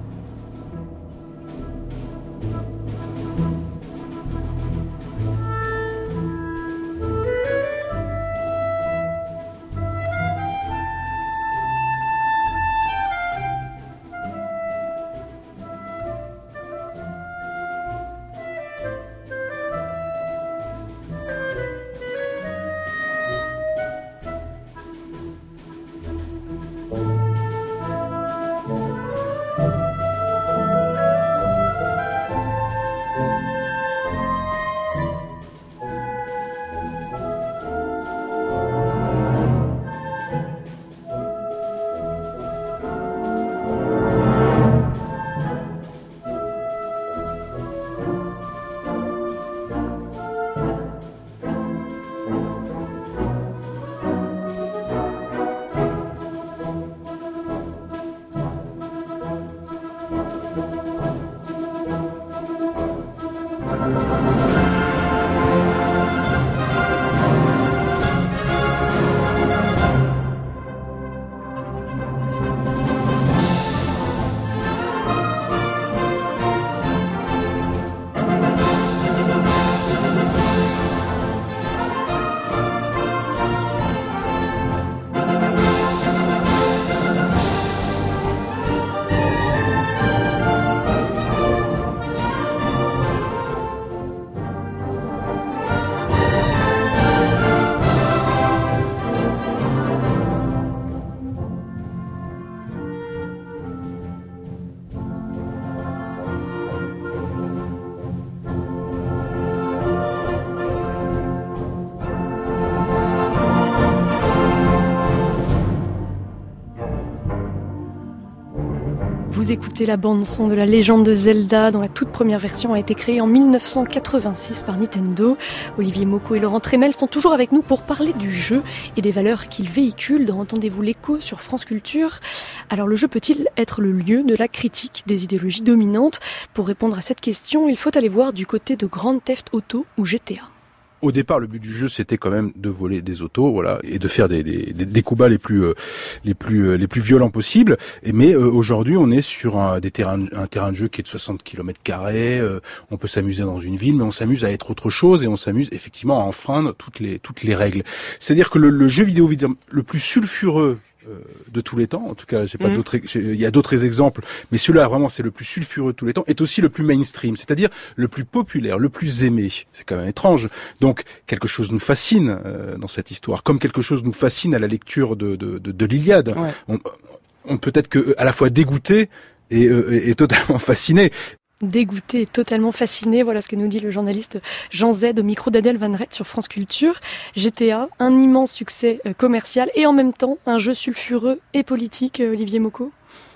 Vous écoutez la bande-son de la légende de Zelda, dont la toute première version a été créée en dix-neuf cent quatre-vingt-six par Nintendo. Olivier Mocco et Laurent Tremel sont toujours avec nous pour parler du jeu et des valeurs qu'il véhicule dans Entendez-vous l'écho sur France Culture. Alors le jeu peut-il être le lieu de la critique des idéologies dominantes ? Pour répondre à cette question, il faut aller voir du côté de Grand Theft Auto ou G T A. Au départ, le but du jeu, c'était quand même de voler des autos, voilà, et de faire des des, des, des coups bas les plus euh, les plus euh, les plus violents possibles. Et mais euh, aujourd'hui, on est sur un des terrains un terrain de jeu qui est de soixante kilomètres carrés. Euh, on peut s'amuser dans une ville, mais on s'amuse à être autre chose et on s'amuse effectivement à enfreindre toutes les toutes les règles. C'est-à-dire que le, le jeu vidéo le plus sulfureux de tous les temps, en tout cas, j'ai pas mmh. d'autres, il y a d'autres exemples, mais celui-là vraiment c'est le plus sulfureux de tous les temps, est aussi le plus mainstream, c'est-à-dire le plus populaire, le plus aimé. C'est quand même étrange. Donc quelque chose nous fascine euh, dans cette histoire, comme quelque chose nous fascine à la lecture de de, de, de l'Iliade. Ouais. On, on peut être que à la fois dégoûté et, euh, et, et totalement fasciné. Dégoûté et totalement fasciné, voilà ce que nous dit le journaliste Jean Z au micro d'Adèle Van Rett sur France Culture. G T A, un immense succès commercial et en même temps un jeu sulfureux et politique, Olivier Mocco.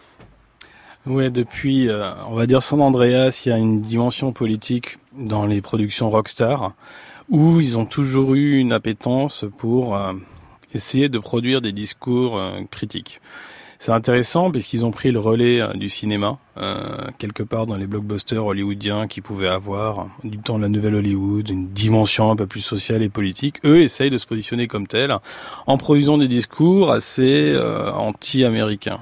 Ouais, depuis, euh, on va dire San Andreas, il y a une dimension politique dans les productions Rockstar où ils ont toujours eu une appétence pour euh, essayer de produire des discours euh, critiques. C'est intéressant parce qu'ils ont pris le relais du cinéma, euh, quelque part dans les blockbusters hollywoodiens qui pouvaient avoir, du temps de la nouvelle Hollywood, une dimension un peu plus sociale et politique. Eux essayent de se positionner comme tels en produisant des discours assez euh, anti-américains.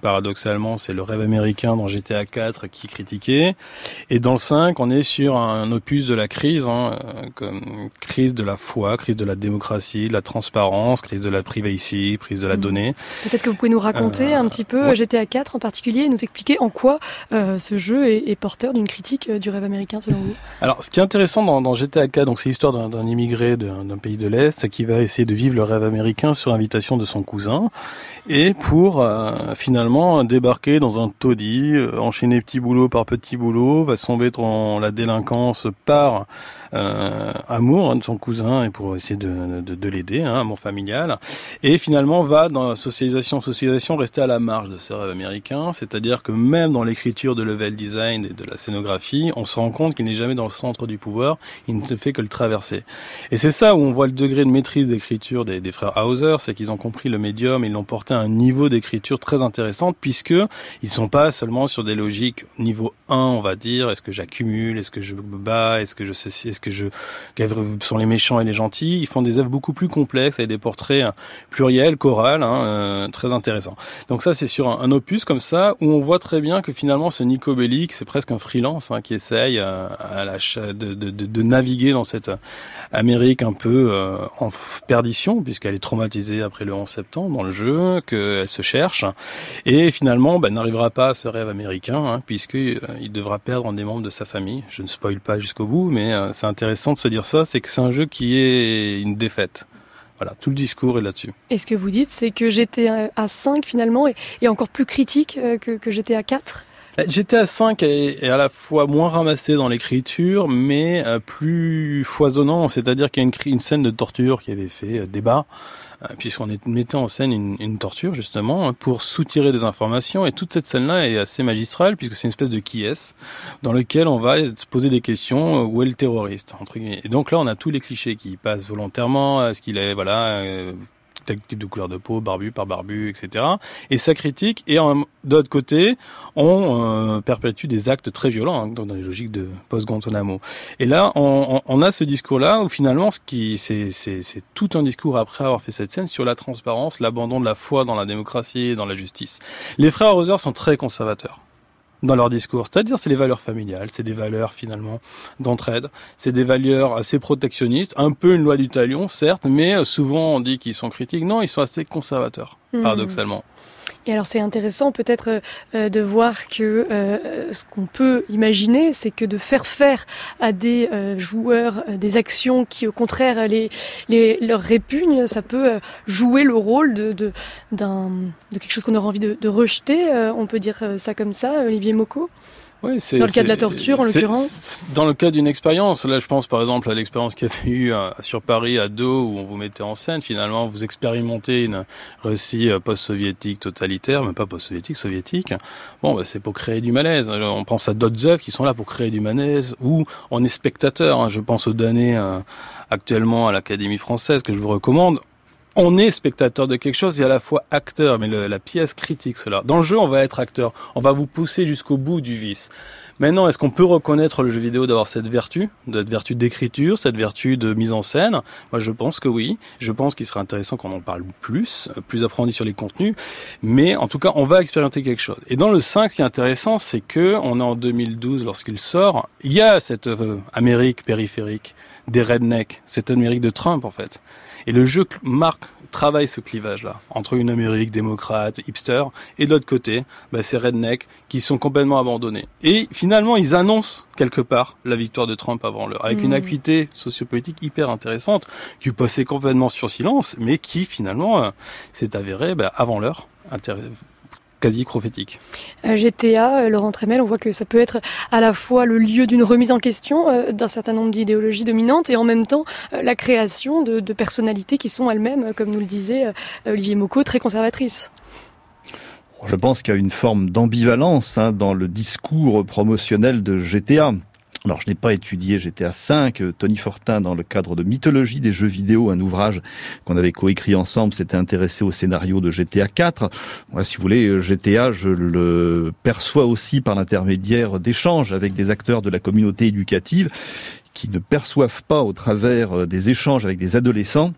paradoxalement, c'est le rêve américain dans G T A quatre qui est critiqué. Et dans le cinq, on est sur un opus de la crise, hein, comme crise de la foi, crise de la démocratie, de la transparence, crise de la privacy, crise de la mmh. donnée. Peut-être que vous pouvez nous raconter euh, un petit peu ouais. G T A quatre en particulier et nous expliquer en quoi euh, ce jeu est, est porteur d'une critique du rêve américain selon vous. Alors, ce qui est intéressant dans, dans G T A quatre, donc c'est l'histoire d'un, d'un immigré d'un, d'un pays de l'Est qui va essayer de vivre le rêve américain sur invitation de son cousin et pour euh, finalement débarquer dans un taudis, euh, enchaîner petit boulot par petit boulot, va tomber dans la délinquance par euh, amour hein, de son cousin et pour essayer de, de, de l'aider, hein, amour familial, et finalement va dans la socialisation, socialisation rester à la marge de ce rêve américain, c'est-à-dire que même dans l'écriture de level design et de la scénographie, on se rend compte qu'il n'est jamais dans le centre du pouvoir, il ne fait que le traverser. Et c'est ça où on voit le degré de maîtrise d'écriture des, des frères Hauser, c'est qu'ils ont compris le médium, ils l'ont porté à un niveau d'écriture très intéressant, puisque ils sont pas seulement sur des logiques niveau un, on va dire, est-ce que j'accumule, est-ce que je me bats, est-ce que je ceci, est-ce que je quels sont les méchants et les gentils. Ils font des œuvres beaucoup plus complexes avec des portraits pluriels, chorales, hein, euh, très intéressants. Donc ça, c'est sur un, un opus comme ça où on voit très bien que finalement ce Nico Bellic, c'est presque un freelance hein, qui essaye euh, à la de, de, de, de naviguer dans cette Amérique un peu euh, en perdition, puisqu'elle est traumatisée après le onze septembre dans le jeu, qu'elle se cherche et finalement bah, n'arrivera pas à ce rêve américain hein, puisqu'il euh, devra perdre un des membres de sa famille. Je ne spoil pas jusqu'au bout, mais euh, c'est intéressant de se dire ça, c'est que c'est un jeu qui est une défaite. Voilà, tout le discours est là-dessus. Et ce que vous dites, c'est que G T A cinq finalement est, est encore plus critique que, que G T A quatre. G T A cinq est, est à la fois moins ramassé dans l'écriture, mais euh, plus foisonnant, c'est-à-dire qu'il y a une, une scène de torture qui avait fait euh, débat, euh, puisqu'on est, mettait en scène une, une torture justement pour soutirer des informations, et toute cette scène-là est assez magistrale, puisque c'est une espèce de qui est, dans lequel on va se poser des questions, euh, où est le terroriste, entre guillemets. Et donc là, on a tous les clichés qui passent volontairement, est-ce qu'il est, voilà... Euh, tel type de couleur de peau, barbu par barbu, et cetera. Et ça critique. Et en, de l'autre côté, on euh, perpétue des actes très violents hein, dans les logiques de post-Guantanamo. Et là, on, on a ce discours-là où finalement, ce qui, c'est, c'est, c'est tout un discours après avoir fait cette scène sur la transparence, l'abandon de la foi dans la démocratie et dans la justice. Les frères Hauser sont très conservateurs dans leur discours, c'est-à-dire c'est les valeurs familiales, c'est des valeurs finalement d'entraide, c'est des valeurs assez protectionnistes, un peu une loi du talion certes, mais souvent on dit qu'ils sont critiques, non, ils sont assez conservateurs, mmh. paradoxalement. Et alors c'est intéressant peut-être euh, de voir que euh, ce qu'on peut imaginer, c'est que de faire faire à des euh, joueurs euh, des actions qui au contraire les, les leur répugnent, ça peut euh, jouer le rôle de, de, d'un, de quelque chose qu'on aurait envie de, de rejeter, euh, on peut dire ça comme ça, Olivier Mocco. Oui, c'est, dans le cas de la torture, en l'occurrence. Dans le cas d'une expérience, là je pense par exemple à l'expérience qu'il y avait eu à, sur Paris à Do, où on vous mettait en scène, finalement vous expérimentez une récit post-soviétique totalitaire, mais pas post-soviétique, soviétique. Bon, bah, c'est pour créer du malaise. On pense à d'autres œuvres qui sont là pour créer du malaise, où on est spectateur. Hein. Je pense aux damnés euh, actuellement à l'Académie française, que je vous recommande. On est spectateur de quelque chose et à la fois acteur, mais le, la pièce critique cela. Dans le jeu, on va être acteur. On va vous pousser jusqu'au bout du vice. Maintenant, est-ce qu'on peut reconnaître le jeu vidéo d'avoir cette vertu, cette vertu d'écriture, cette vertu de mise en scène ? Moi, je pense que oui. Je pense qu'il serait intéressant qu'on en parle plus, plus approfondi sur les contenus. Mais en tout cas, on va expérimenter quelque chose. Et dans le cinq, ce qui est intéressant, c'est que on est en deux mille douze lorsqu'il sort. Il y a cette euh, Amérique périphérique des rednecks, cette Amérique de Trump en fait. Et le jeu marque, travaille ce clivage-là, entre une Amérique démocrate, hipster, et de l'autre côté, bah, ces rednecks qui sont complètement abandonnés. Et finalement, ils annoncent quelque part la victoire de Trump avant l'heure, avec mmh. une acuité sociopolitique hyper intéressante, qui passait complètement sur silence, mais qui finalement euh, s'est avérée bah, avant l'heure, intéressante. Quasi prophétique. Euh, G T A, euh, Laurent Tremel, on voit que ça peut être à la fois le lieu d'une remise en question euh, d'un certain nombre d'idéologies dominantes et en même temps euh, la création de, de personnalités qui sont elles-mêmes, comme nous le disait euh, Olivier Mocco, très conservatrices. Je pense qu'il y a une forme d'ambivalence hein, dans le discours promotionnel de G T A. Alors, je n'ai pas étudié G T A cinq. Tony Fortin, dans le cadre de Mythologie des jeux vidéo, un ouvrage qu'on avait coécrit ensemble, s'était intéressé au scénario de G T A quatre. Ouais, si vous voulez, G T A, je le perçois aussi par l'intermédiaire d'échanges avec des acteurs de la communauté éducative qui ne perçoivent pas au travers des échanges avec des adolescents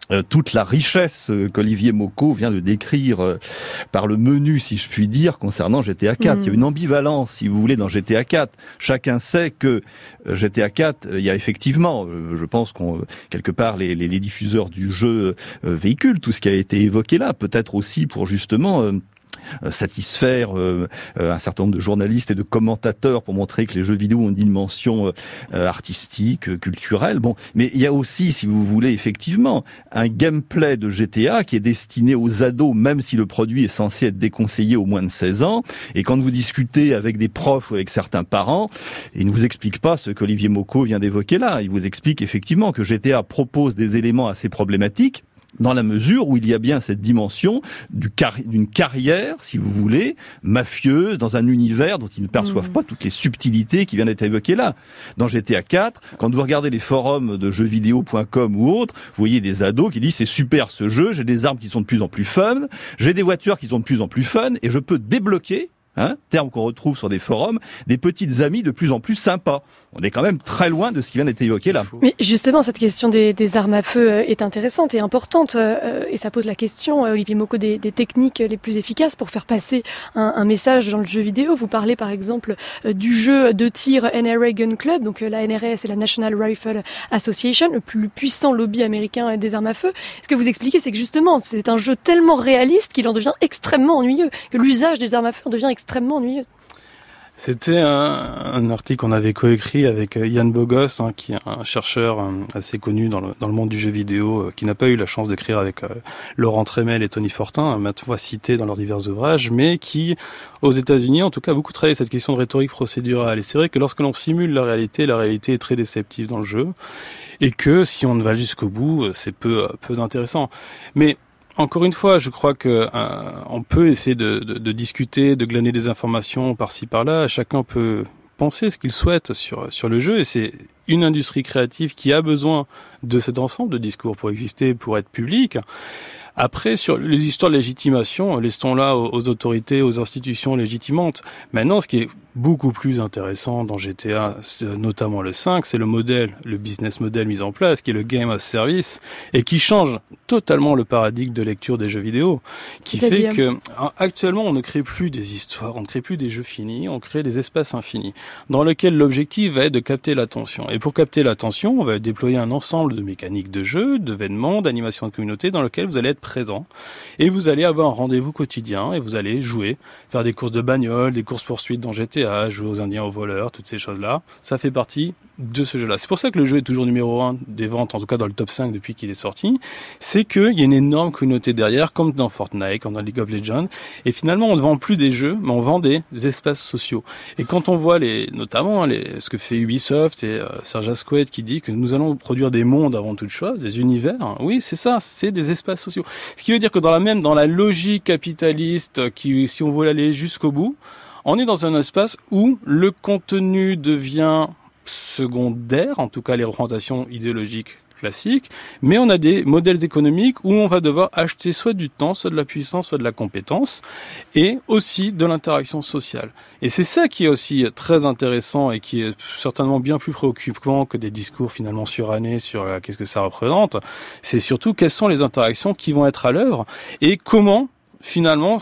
euh, toute la richesse euh, qu'Olivier Mocco vient de décrire euh, par le menu, si je puis dire, concernant G T A quatre. Mmh. Il y a une ambivalence, si vous voulez, dans G T A quatre. Chacun sait que euh, G T A quatre, euh, il y a effectivement, euh, je pense qu'on quelque part les, les, les diffuseurs du jeu euh, véhiculent tout ce qui a été évoqué là, peut-être aussi pour justement euh, satisfaire euh, un certain nombre de journalistes et de commentateurs pour montrer que les jeux vidéo ont une dimension euh, artistique, culturelle. Bon, mais il y a aussi, si vous voulez, effectivement, un gameplay de G T A qui est destiné aux ados, même si le produit est censé être déconseillé aux moins de seize ans. Et quand vous discutez avec des profs ou avec certains parents, ils ne vous expliquent pas ce qu'Olivier Mocco vient d'évoquer là. Ils vous expliquent effectivement que G T A propose des éléments assez problématiques, dans la mesure où il y a bien cette dimension du car- d'une carrière, si vous voulez, mafieuse, dans un univers dont ils ne perçoivent mmh. pas toutes les subtilités qui viennent d'être évoquées là. Dans G T A quatre, quand vous regardez les forums de jeux vidéo point com ou autres, vous voyez des ados qui disent « c'est super ce jeu, j'ai des armes qui sont de plus en plus fun, j'ai des voitures qui sont de plus en plus fun, et je peux débloquer ». Hein, terme qu'on retrouve sur des forums, des petites amies de plus en plus sympas. On est quand même très loin de ce qui vient d'être évoqué là. Mais justement, cette question des, des armes à feu est intéressante et importante, euh, et ça pose la question, Olivier Mocco, des, des techniques les plus efficaces pour faire passer un, un message dans le jeu vidéo. Vous parlez par exemple euh, du jeu de tir N R A Gun Club, donc euh, la N R A, c'est la National Rifle Association, le plus puissant lobby américain des armes à feu. Ce que vous expliquez, c'est que justement, c'est un jeu tellement réaliste qu'il en devient extrêmement ennuyeux, que l'usage des armes à feu en devient extrêmement ennuyeux. C'était un, un article qu'on avait coécrit avec Yann Bogos, hein, qui est un chercheur euh, assez connu dans le, dans le monde du jeu vidéo, euh, qui n'a pas eu la chance d'écrire avec euh, Laurent Tremel et Tony Fortin, maintes fois cités dans leurs divers ouvrages, mais qui, aux États-Unis, en tout cas, a beaucoup travaillé cette question de rhétorique procédurale. Et c'est vrai que lorsque l'on simule la réalité, la réalité est très déceptive dans le jeu, et que si on ne va jusqu'au bout, c'est peu, peu intéressant. Mais encore une fois, je crois que euh, on peut essayer de, de, de discuter, de glaner des informations par-ci par-là. Chacun peut penser ce qu'il souhaite sur sur le jeu, et c'est une industrie créative qui a besoin de cet ensemble de discours pour exister, pour être public. Après, sur les histoires de légitimation, laissons-la aux, aux autorités, aux institutions légitimantes. Maintenant, ce qui est beaucoup plus intéressant dans G T A, notamment le cinq, c'est le modèle, le business model mis en place, qui est le game as service, et qui change totalement le paradigme de lecture des jeux vidéo, qui fait que actuellement on ne crée plus des histoires, on ne crée plus des jeux finis, on crée des espaces infinis, dans lesquels l'objectif va être de capter l'attention. Et pour capter l'attention, on va déployer un ensemble de mécaniques de jeu, d'événements, d'animations de communauté, dans lesquels vous allez être présent, et vous allez avoir un rendez-vous quotidien, et vous allez jouer, faire des courses de bagnole, des courses-poursuites dans G T A, jouer aux Indiens, aux voleurs, toutes ces choses-là. Ça fait partie de ce jeu-là. C'est pour ça que le jeu est toujours numéro un des ventes, en tout cas dans le top cinq depuis qu'il est sorti. C'est qu'il y a une énorme communauté derrière, comme dans Fortnite, comme dans League of Legends. Et finalement, on ne vend plus des jeux, mais on vend des espaces sociaux. Et quand on voit les, notamment les, ce que fait Ubisoft et euh, Serge Asquith qui dit que nous allons produire des mondes avant toute chose, des univers, hein, oui, c'est ça, c'est des espaces sociaux. Ce qui veut dire que dans la même, dans la logique capitaliste, qui, si on veut aller jusqu'au bout, on est dans un espace où le contenu devient secondaire, en tout cas les représentations idéologiques classiques, mais on a des modèles économiques où on va devoir acheter soit du temps, soit de la puissance, soit de la compétence, et aussi de l'interaction sociale. Et c'est ça qui est aussi très intéressant et qui est certainement bien plus préoccupant que des discours finalement surannés sur euh, qu'est-ce que ça représente. C'est surtout quelles sont les interactions qui vont être à l'œuvre et comment finalement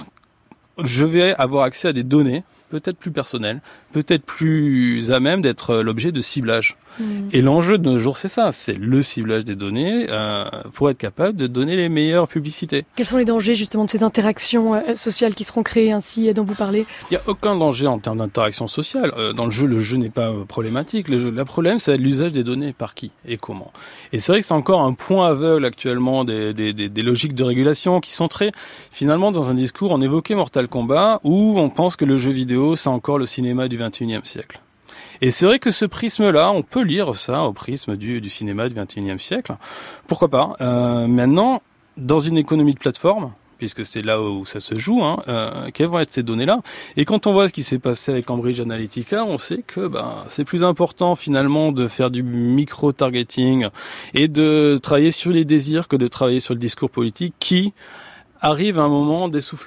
je vais avoir accès à des données peut-être plus personnelles, peut-être plus à même d'être l'objet de ciblage. Mmh. Et l'enjeu de nos jours, c'est ça, c'est le ciblage des données euh, pour être capable de donner les meilleures publicités. Quels sont les dangers justement de ces interactions euh, sociales qui seront créées ainsi euh, dont vous parlez ? Il n'y a aucun danger en termes d'interaction sociale. Euh, dans le jeu, le jeu n'est pas euh, problématique. Le, jeu, le problème, c'est l'usage des données par qui et comment. Et c'est vrai que c'est encore un point aveugle actuellement des, des, des, des logiques de régulation qui sont très, finalement, dans un discours, on évoquait Mortal Kombat où on pense que le jeu vidéo, c'est encore le cinéma du vingt et unième siècle. Et c'est vrai que ce prisme-là, on peut lire ça au prisme du, du cinéma du vingt et unième siècle. Pourquoi pas ? euh, Maintenant, dans une économie de plateforme, puisque c'est là où ça se joue, hein, euh, quelles vont être ces données-là ? Et quand on voit ce qui s'est passé avec Cambridge Analytica, on sait que ben, c'est plus important finalement de faire du micro-targeting et de travailler sur les désirs que de travailler sur le discours politique qui arrive à un moment d'essoufflement.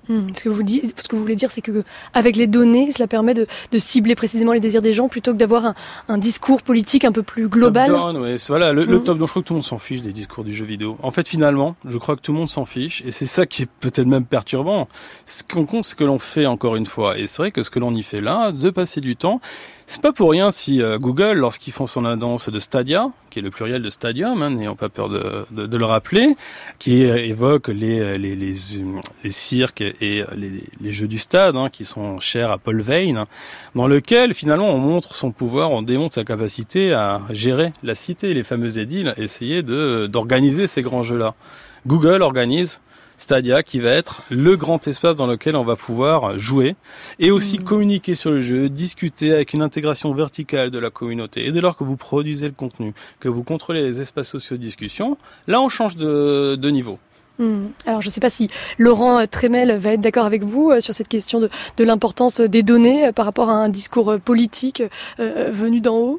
Mmh. Ce que vous dites, ce que vous voulez dire, c'est que avec les données, cela permet de, de cibler précisément les désirs des gens plutôt que d'avoir un, un discours politique un peu plus global. Top down, ouais. Voilà, le, mmh. le top down. Je crois que tout le monde s'en fiche des discours du jeu vidéo. En fait, finalement, je crois que tout le monde s'en fiche, et c'est ça qui est peut-être même perturbant. Ce qu'on compte, c'est ce que l'on fait encore une fois. Et c'est vrai que ce que l'on y fait là, de passer du temps, c'est pas pour rien si euh, Google, lorsqu'ils font son annonce de Stadia, qui est le pluriel de Stadium, hein, n'ayons pas peur de, de, de le rappeler, qui évoque les, les, les, les cirques et les, les jeux du stade, hein, qui sont chers à Paul Veyne, dans lequel finalement on montre son pouvoir, on démontre sa capacité à gérer la cité, les fameux édiles, essayer de d'organiser ces grands jeux-là. Google organise Stadia, qui va être le grand espace dans lequel on va pouvoir jouer et aussi mmh. communiquer sur le jeu, discuter avec une intégration verticale de la communauté. Et dès lors que vous produisez le contenu, que vous contrôlez les espaces sociaux de discussion, là on change de, de niveau. Mmh. Alors je ne sais pas si Laurent Tremel va être d'accord avec vous euh, sur cette question de, de l'importance des données euh, par rapport à un discours politique euh, venu d'en haut.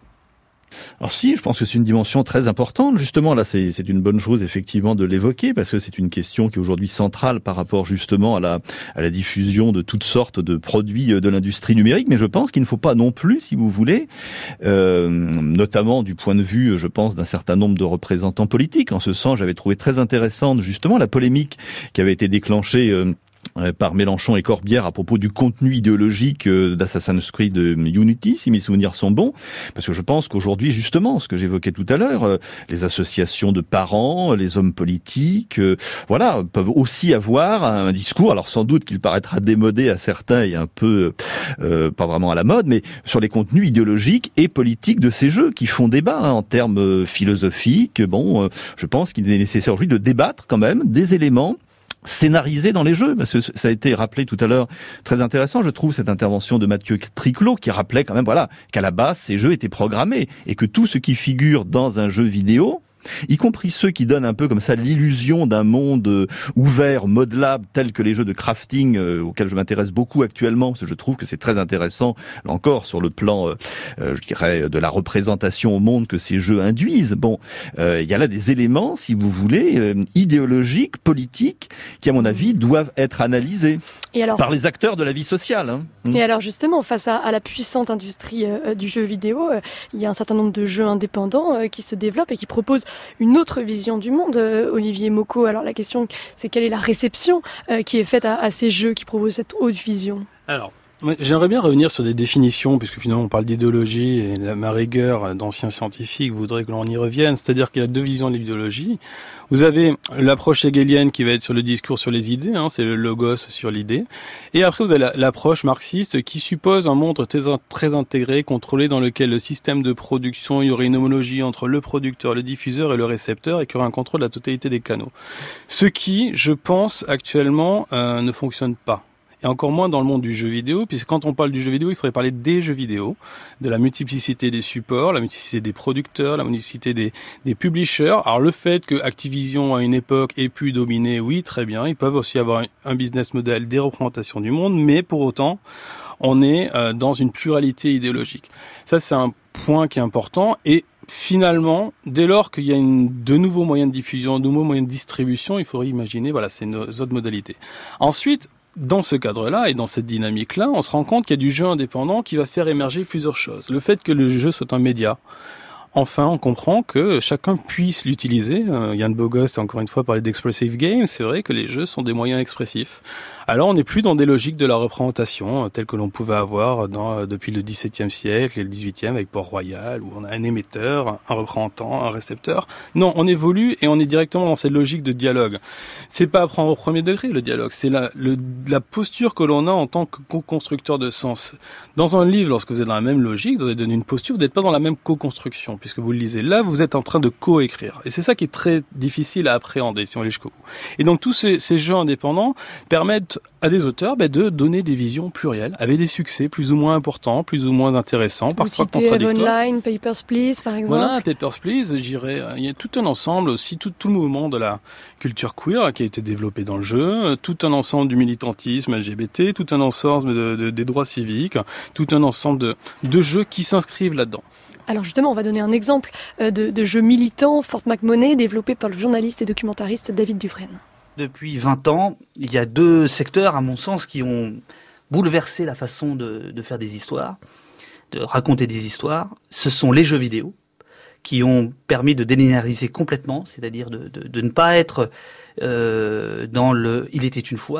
Alors si, je pense que c'est une dimension très importante. Justement, là, c'est, c'est une bonne chose, effectivement, de l'évoquer, parce que c'est une question qui est aujourd'hui centrale par rapport, justement, à la, à la diffusion de toutes sortes de produits de l'industrie numérique. Mais je pense qu'il ne faut pas non plus, si vous voulez, euh, notamment du point de vue, je pense, d'un certain nombre de représentants politiques. En ce sens, j'avais trouvé très intéressante, justement, la polémique qui avait été déclenchée euh, par Mélenchon et Corbière à propos du contenu idéologique d'Assassin's Creed Unity, si mes souvenirs sont bons, parce que je pense qu'aujourd'hui, justement, ce que j'évoquais tout à l'heure, les associations de parents, les hommes politiques, voilà, peuvent aussi avoir un discours, alors sans doute qu'il paraîtra démodé à certains et un peu, euh, pas vraiment à la mode, mais sur les contenus idéologiques et politiques de ces jeux qui font débat hein, en termes philosophiques. Bon, euh, je pense qu'il est nécessaire aujourd'hui de débattre quand même des éléments scénarisé dans les jeux, parce que ça a été rappelé tout à l'heure, très intéressant, je trouve, cette intervention de Mathieu Triclot, qui rappelait quand même, voilà, qu'à la base, ces jeux étaient programmés, et que tout ce qui figure dans un jeu vidéo, y compris ceux qui donnent un peu comme ça l'illusion d'un monde ouvert, modelable, tel que les jeux de crafting euh, auxquels je m'intéresse beaucoup actuellement, parce que je trouve que c'est très intéressant, là encore, sur le plan, euh, euh, je dirais, de la représentation au monde que ces jeux induisent. Bon, euh, il y a là des éléments, si vous voulez, euh, idéologiques, politiques, qui, à mon avis, doivent être analysés. Et alors, par les acteurs de la vie sociale. Hein. Et alors justement, face à, à la puissante industrie euh, du jeu vidéo, euh, il y a un certain nombre de jeux indépendants euh, qui se développent et qui proposent une autre vision du monde. Euh, Olivier Mocco, alors la question c'est quelle est la réception euh, qui est faite à, à ces jeux qui proposent cette haute vision ? Alors, j'aimerais bien revenir sur des définitions, puisque finalement on parle d'idéologie et la, ma rigueur d'anciens scientifiques voudrait que l'on y revienne, c'est-à-dire qu'il y a deux visions de l'idéologie. Vous avez l'approche hegelienne qui va être sur le discours sur les idées, hein, c'est le logos sur l'idée. Et après, vous avez l'approche marxiste qui suppose un monde très, très intégré, contrôlé, dans lequel le système de production, il y aurait une homologie entre le producteur, le diffuseur et le récepteur, et qu'il y aurait un contrôle de la totalité des canaux. Ce qui, je pense, actuellement, euh, ne fonctionne pas. Et encore moins dans le monde du jeu vidéo, puisque quand on parle du jeu vidéo, il faudrait parler des jeux vidéo, de la multiplicité des supports, la multiplicité des producteurs, la multiplicité des, des publishers. Alors le fait que Activision à une époque ait pu dominer, oui, très bien, ils peuvent aussi avoir un business model des représentations du monde, mais pour autant, on est euh, dans une pluralité idéologique. Ça, c'est un point qui est important, et finalement, dès lors qu'il y a une, de nouveaux moyens de diffusion, de nouveaux moyens de distribution, il faudrait imaginer, voilà, ces autres modalités. Ensuite, dans ce cadre-là et dans cette dynamique-là, on se rend compte qu'il y a du jeu indépendant qui va faire émerger plusieurs choses. Le fait que le jeu soit un média. Enfin, on comprend que chacun puisse l'utiliser. Euh, Yann Bogost, encore une fois, parlait d'expressive games. C'est vrai que les jeux sont des moyens expressifs. Alors, on n'est plus dans des logiques de la représentation, euh, telles que l'on pouvait avoir dans, euh, depuis le dix-septième siècle et le dix-huitième avec Port-Royal, où on a un émetteur, un représentant, un récepteur. Non, on évolue et on est directement dans cette logique de dialogue. C'est pas à prendre au premier degré, le dialogue. C'est la, le, la posture que l'on a en tant que co-constructeur de sens. Dans un livre, lorsque vous êtes dans la même logique, vous avez donné une posture, vous n'êtes pas dans la même co-construction, puisque vous le lisez. Là, vous êtes en train de co-écrire. Et c'est ça qui est très difficile à appréhender, si on allait jusqu'au bout. Et donc, tous ces, ces jeux indépendants permettent à des auteurs bah, de donner des visions plurielles, avec des succès plus ou moins importants, plus ou moins intéressants, parfois contradictoires. Online, Papers, Please, par exemple. Voilà, Papers, Please, j'irais. Il y a tout un ensemble aussi, tout, tout le mouvement de la culture queer qui a été développé dans le jeu, tout un ensemble du militantisme L G B T, tout un ensemble de, de, des droits civiques, tout un ensemble de, de jeux qui s'inscrivent là-dedans. Alors justement, on va donner un exemple de, de jeu militant, Fort McMoney, développé par le journaliste et documentariste David Dufresne. Depuis vingt ans, il y a deux secteurs, à mon sens, qui ont bouleversé la façon de, de faire des histoires, de raconter des histoires. Ce sont les jeux vidéo, qui ont permis de délinéariser complètement, c'est-à-dire de, de, de ne pas être euh, dans le « il était une fois »,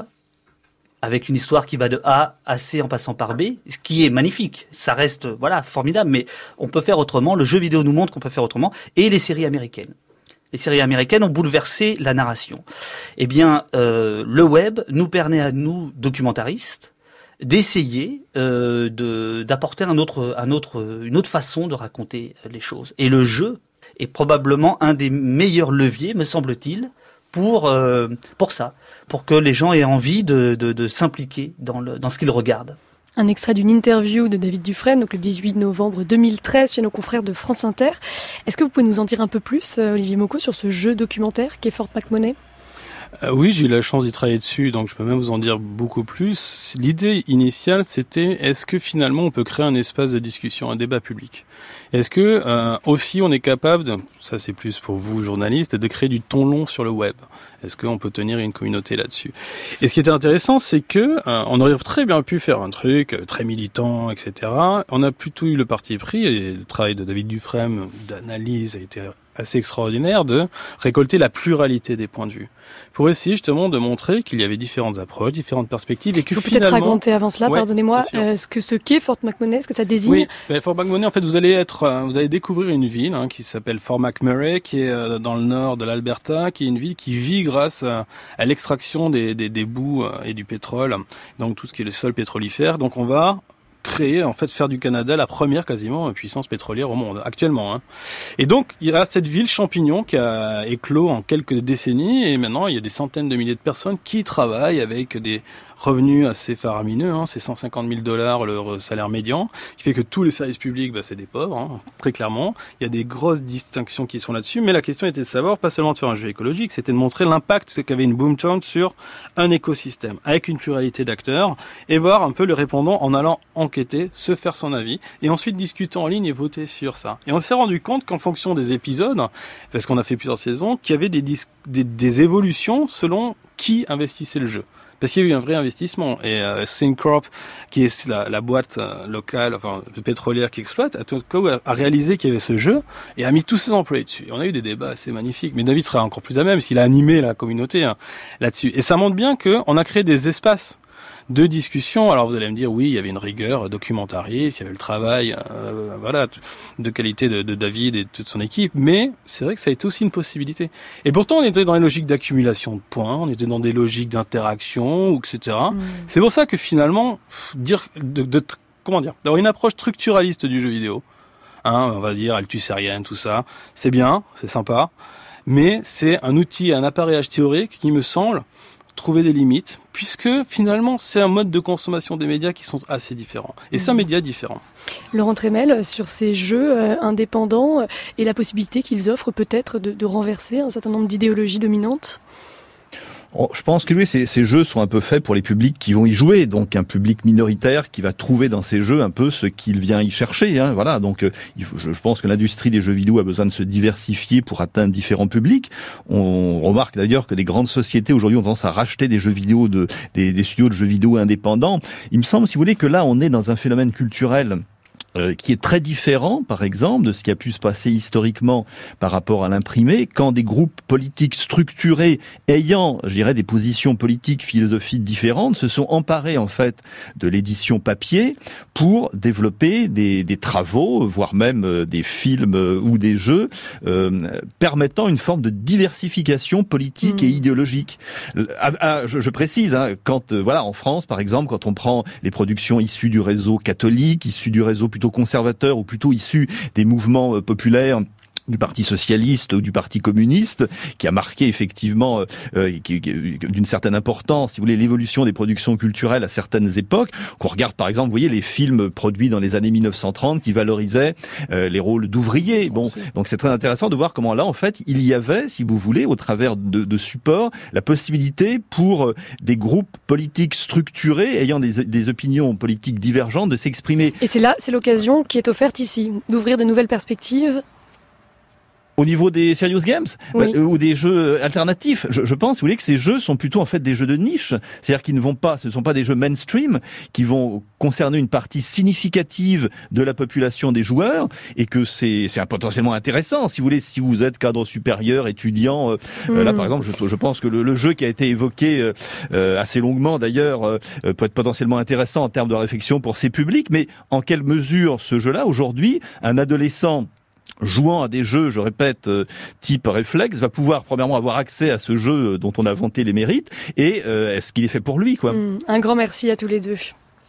avec une histoire qui va de A à C en passant par B, ce qui est magnifique. Ça reste, voilà, formidable, mais on peut faire autrement. Le jeu vidéo nous montre qu'on peut faire autrement. Et les séries américaines. Les séries américaines ont bouleversé la narration. Eh bien, euh, le web nous permet à nous, documentaristes, d'essayer euh, de, d'apporter un autre, un autre, une autre façon de raconter les choses. Et le jeu est probablement un des meilleurs leviers, me semble-t-il, pour euh, pour ça, pour que les gens aient envie de, de, de s'impliquer dans, le, dans ce qu'ils regardent. Un extrait d'une interview de David Dufresne, donc le dix-huit novembre deux mille treize, chez nos confrères de France Inter. Est-ce que vous pouvez nous en dire un peu plus, Olivier Mocco, sur ce jeu documentaire qu'est Fort McMoney ? Euh, oui, j'ai eu la chance d'y travailler dessus, donc je peux même vous en dire beaucoup plus. L'idée initiale, c'était est-ce que finalement on peut créer un espace de discussion, un débat public ? Est-ce que euh, aussi on est capable, de, ça c'est plus pour vous journalistes, de créer du ton long sur le web ? Est-ce qu'on peut tenir une communauté là-dessus ? Et ce qui était intéressant, c'est que euh, on aurait très bien pu faire un truc euh, très militant, et cetera. On a plutôt eu le parti pris, et le travail de David Dufresne d'analyse a été assez extraordinaire, de récolter la pluralité des points de vue, pour essayer justement de montrer qu'il y avait différentes approches, différentes perspectives, et que il faut finalement... peut-être raconter avant cela, ouais, pardonnez-moi, euh, ce que ce qu'est Fort McMoney, ce que ça désigne. Oui, ben, Fort McMoney, en fait, vous allez être, euh, vous allez découvrir une ville hein, qui s'appelle Fort McMurray, qui est euh, dans le nord de l'Alberta, qui est une ville qui vit grâce à, à l'extraction des, des, des boues euh, et du pétrole, donc tout ce qui est le sol pétrolifère. Donc on va créer, en fait, faire du Canada la première quasiment puissance pétrolière au monde, actuellement. Hein. Et donc, il y a cette ville champignon qui a éclos en quelques décennies, et maintenant, il y a des centaines de milliers de personnes qui travaillent avec des revenus assez faramineux, hein, c'est cent cinquante mille dollars leur salaire médian, qui fait que tous les services publics, bah, c'est des pauvres, hein, très clairement. Il y a des grosses distinctions qui sont là-dessus, mais la question était de savoir, pas seulement de faire un jeu écologique, c'était de montrer l'impact qu'avait une boomtown sur un écosystème, avec une pluralité d'acteurs, et voir un peu le répondant en allant enquêter, se faire son avis, et ensuite discuter en ligne et voter sur ça. Et on s'est rendu compte qu'en fonction des épisodes, parce qu'on a fait plusieurs saisons, qu'il y avait des, dis- des, des évolutions selon qui investissait le jeu. Parce qu'il y a eu un vrai investissement. Et euh, Syncorp, qui est la, la boîte euh, locale, enfin pétrolière qui exploite, a, tout cas, a réalisé qu'il y avait ce jeu et a mis tous ses employés dessus. Et on a eu des débats assez magnifiques. Mais David sera encore plus à même, parce qu'il a animé la communauté hein, là-dessus. Et ça montre bien qu'on a créé des espaces de discussion. Alors vous allez me dire, oui, il y avait une rigueur documentariste, il y avait le travail, euh, voilà, de qualité de, de David et de toute son équipe, mais c'est vrai que ça a été aussi une possibilité. Et pourtant, on était dans les logiques d'accumulation de points, on était dans des logiques d'interaction, et cetera. Mmh. C'est pour ça que finalement, dire, de, de, comment dire, d'avoir une approche structuraliste du jeu vidéo, hein, on va dire althusérienne, tout ça, c'est bien, c'est sympa, mais c'est un outil, un appareillage théorique qui me semble trouver des limites, puisque finalement c'est un mode de consommation des médias qui sont assez différents. Et c'est un média différent. Laurent Tremel, sur ces jeux euh, indépendants euh, et la possibilité qu'ils offrent peut-être de, de renverser un certain nombre d'idéologies dominantes ? Je pense que oui, ces, ces jeux sont un peu faits pour les publics qui vont y jouer, donc un public minoritaire qui va trouver dans ces jeux un peu ce qu'il vient y chercher. Hein, voilà, donc euh, il faut, je, je pense que l'industrie des jeux vidéo a besoin de se diversifier pour atteindre différents publics. On remarque d'ailleurs que des grandes sociétés aujourd'hui ont tendance à racheter des jeux vidéo de des, des studios de jeux vidéo indépendants. Il me semble, si vous voulez, que là on est dans un phénomène culturel Euh, qui est très différent, par exemple, de ce qui a pu se passer historiquement par rapport à l'imprimé, quand des groupes politiques structurés ayant, je dirais, des positions politiques, philosophiques différentes, se sont emparés, en fait, de l'édition papier pour développer des, des travaux, voire même euh, des films euh, ou des jeux, euh, permettant une forme de diversification politique mmh. et idéologique. Ah, ah, je, je précise, hein, quand, euh, voilà, en France, par exemple, quand on prend les productions issues du réseau catholique, issues du réseau plutôt conservateurs ou plutôt issus des mouvements populaires du Parti socialiste ou du Parti communiste, qui a marqué effectivement euh, qui, qui, d'une certaine importance, si vous voulez, l'évolution des productions culturelles à certaines époques. Qu'on regarde par exemple, vous voyez, les films produits dans les années mille neuf cent trente qui valorisaient euh, les rôles d'ouvriers. Bon, donc c'est très intéressant de voir comment là, en fait, il y avait, si vous voulez, au travers de, de supports, la possibilité pour euh, des groupes politiques structurés, ayant des, des opinions politiques divergentes, de s'exprimer. Et c'est là, c'est l'occasion qui est offerte ici, d'ouvrir de nouvelles perspectives. Au niveau des serious games oui. euh, ou des jeux alternatifs, je, je pense, si vous voulez, que ces jeux sont plutôt en fait des jeux de niche, c'est-à-dire qu'ils ne vont pas, ce ne sont pas des jeux mainstream qui vont concerner une partie significative de la population des joueurs, et que c'est c'est un potentiellement intéressant. Si vous voulez, si vous êtes cadre supérieur, étudiant, euh, mmh. là par exemple, je, je pense que le, le jeu qui a été évoqué euh, assez longuement d'ailleurs euh, peut être potentiellement intéressant en termes de réflexion pour ces publics. Mais en quelle mesure ce jeu-là aujourd'hui, un adolescent jouant à des jeux, je répète, euh, type réflexe, va pouvoir premièrement avoir accès à ce jeu dont on a vanté les mérites, et euh, est-ce qu'il est fait pour lui, quoi. Mmh, un grand merci à tous les deux.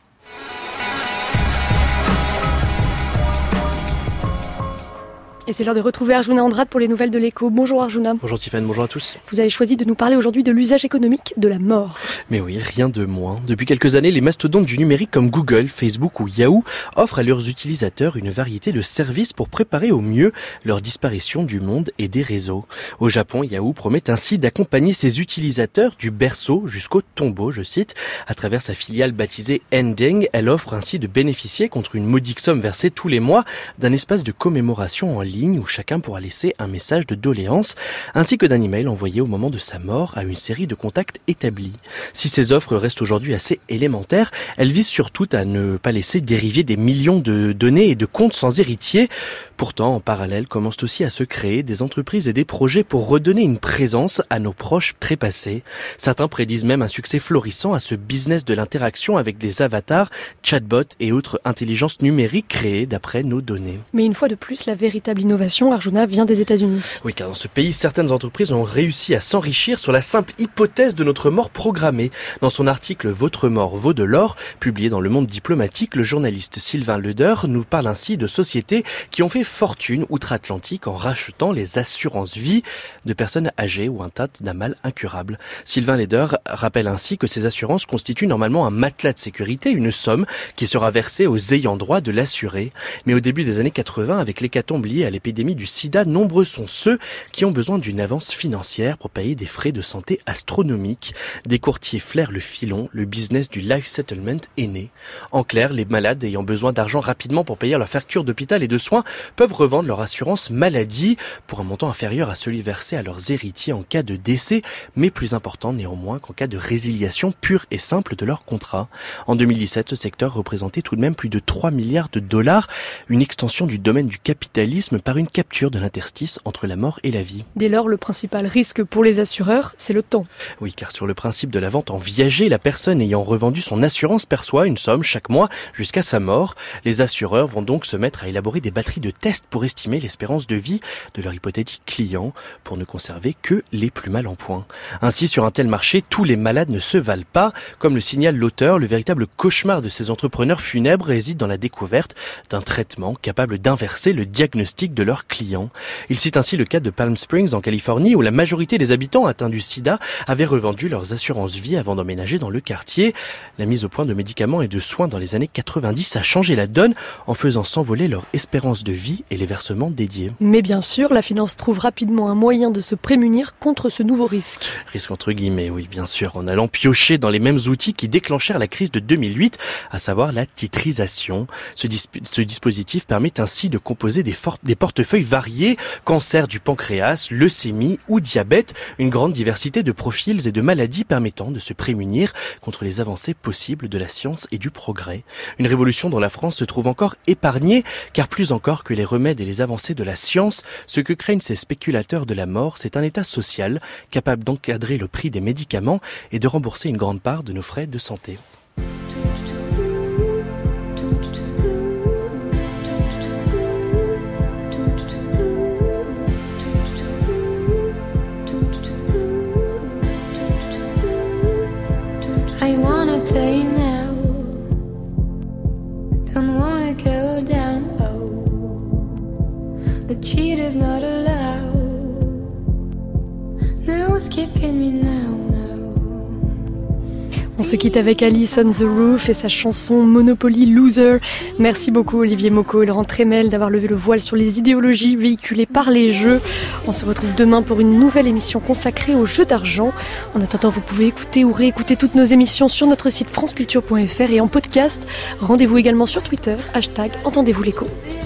Et c'est l'heure de retrouver Arjuna Andrade pour les nouvelles de l'écho. Bonjour Arjuna. Bonjour Tiffany, bonjour à tous. Vous avez choisi de nous parler aujourd'hui de l'usage économique de la mort. Mais oui, rien de moins. Depuis quelques années, les mastodontes du numérique comme Google, Facebook ou Yahoo offrent à leurs utilisateurs une variété de services pour préparer au mieux leur disparition du monde et des réseaux. Au Japon, Yahoo promet ainsi d'accompagner ses utilisateurs du berceau jusqu'au tombeau, je cite. À travers sa filiale baptisée Ending, elle offre ainsi de bénéficier, contre une modique somme versée tous les mois, d'un espace de commémoration en ligne où chacun pourra laisser un message de doléance, ainsi que d'un email envoyé au moment de sa mort à une série de contacts établis. Si ces offres restent aujourd'hui assez élémentaires, elles visent surtout à ne pas laisser dériver des millions de données et de comptes sans héritier. Pourtant, en parallèle, commencent aussi à se créer des entreprises et des projets pour redonner une présence à nos proches trépassés. Certains prédisent même un succès florissant à ce business de l'interaction avec des avatars, chatbots et autres intelligences numériques créées d'après nos données. Mais une fois de plus, la véritable innovation, Arjuna, vient des États-Unis. Oui, car dans ce pays, certaines entreprises ont réussi à s'enrichir sur la simple hypothèse de notre mort programmée. Dans son article « Votre mort vaut de l'or », publié dans Le Monde diplomatique, le journaliste Sylvain Leder nous parle ainsi de sociétés qui ont fait fortune outre-Atlantique en rachetant les assurances-vie de personnes âgées ou atteintes d'un mal incurable. Sylvain Leder rappelle ainsi que ces assurances constituent normalement un matelas de sécurité, une somme qui sera versée aux ayants droit de l'assuré. Mais au début des années quatre-vingts, avec l'hécatombe liée à l'épidémie du sida, nombreux sont ceux qui ont besoin d'une avance financière pour payer des frais de santé astronomiques. Des courtiers flairent le filon, le business du life settlement est né. En clair, les malades ayant besoin d'argent rapidement pour payer leurs factures d'hôpital et de soins peuvent revendre leur assurance maladie pour un montant inférieur à celui versé à leurs héritiers en cas de décès, mais plus important néanmoins qu'en cas de résiliation pure et simple de leur contrat. En deux mille dix-sept, ce secteur représentait tout de même plus de trois milliards de dollars, une extension du domaine du capitalisme par une capture de l'interstice entre la mort et la vie. Dès lors, le principal risque pour les assureurs, c'est le temps. Oui, car sur le principe de la vente en viager, la personne ayant revendu son assurance perçoit une somme chaque mois jusqu'à sa mort. Les assureurs vont donc se mettre à élaborer des batteries de tests pour estimer l'espérance de vie de leur hypothétique client, pour ne conserver que les plus mal en point. Ainsi, sur un tel marché, tous les malades ne se valent pas. Comme le signale l'auteur, le véritable cauchemar de ces entrepreneurs funèbres réside dans la découverte d'un traitement capable d'inverser le diagnostic de leurs clients. Il cite ainsi le cas de Palm Springs en Californie, où la majorité des habitants atteints du sida avaient revendu leurs assurances vie avant d'emménager dans le quartier. La mise au point de médicaments et de soins dans les années quatre-vingt-dix a changé la donne en faisant s'envoler leur espérance de vie et les versements dédiés. Mais bien sûr, la finance trouve rapidement un moyen de se prémunir contre ce nouveau risque. Risque entre guillemets, oui, bien sûr, en allant piocher dans les mêmes outils qui déclenchèrent la crise de deux mille huit, à savoir la titrisation. Ce, disp- ce dispositif permet ainsi de composer des, for- des portefeuilles variés, cancer du pancréas, leucémie ou diabète, une grande diversité de profils et de maladies permettant de se prémunir contre les avancées possibles de la science et du progrès. Une révolution dont la France se trouve encore épargnée, car plus encore que les remèdes et les avancées de la science, ce que craignent ces spéculateurs de la mort, c'est un état social capable d'encadrer le prix des médicaments et de rembourser une grande part de nos frais de santé. I wanna play now, don't wanna go down, oh, the cheater's not allowed, no escaping me now, no. On se quitte avec Alice on the Roof et sa chanson Monopoly Loser. Merci beaucoup Olivier Mocco et Laurent Trémel d'avoir levé le voile sur les idéologies véhiculées par les jeux. On se retrouve demain pour une nouvelle émission consacrée aux jeux d'argent. En attendant, vous pouvez écouter ou réécouter toutes nos émissions sur notre site franceculture point f r et en podcast. Rendez-vous également sur Twitter, hashtag Entendez-vous l'écho.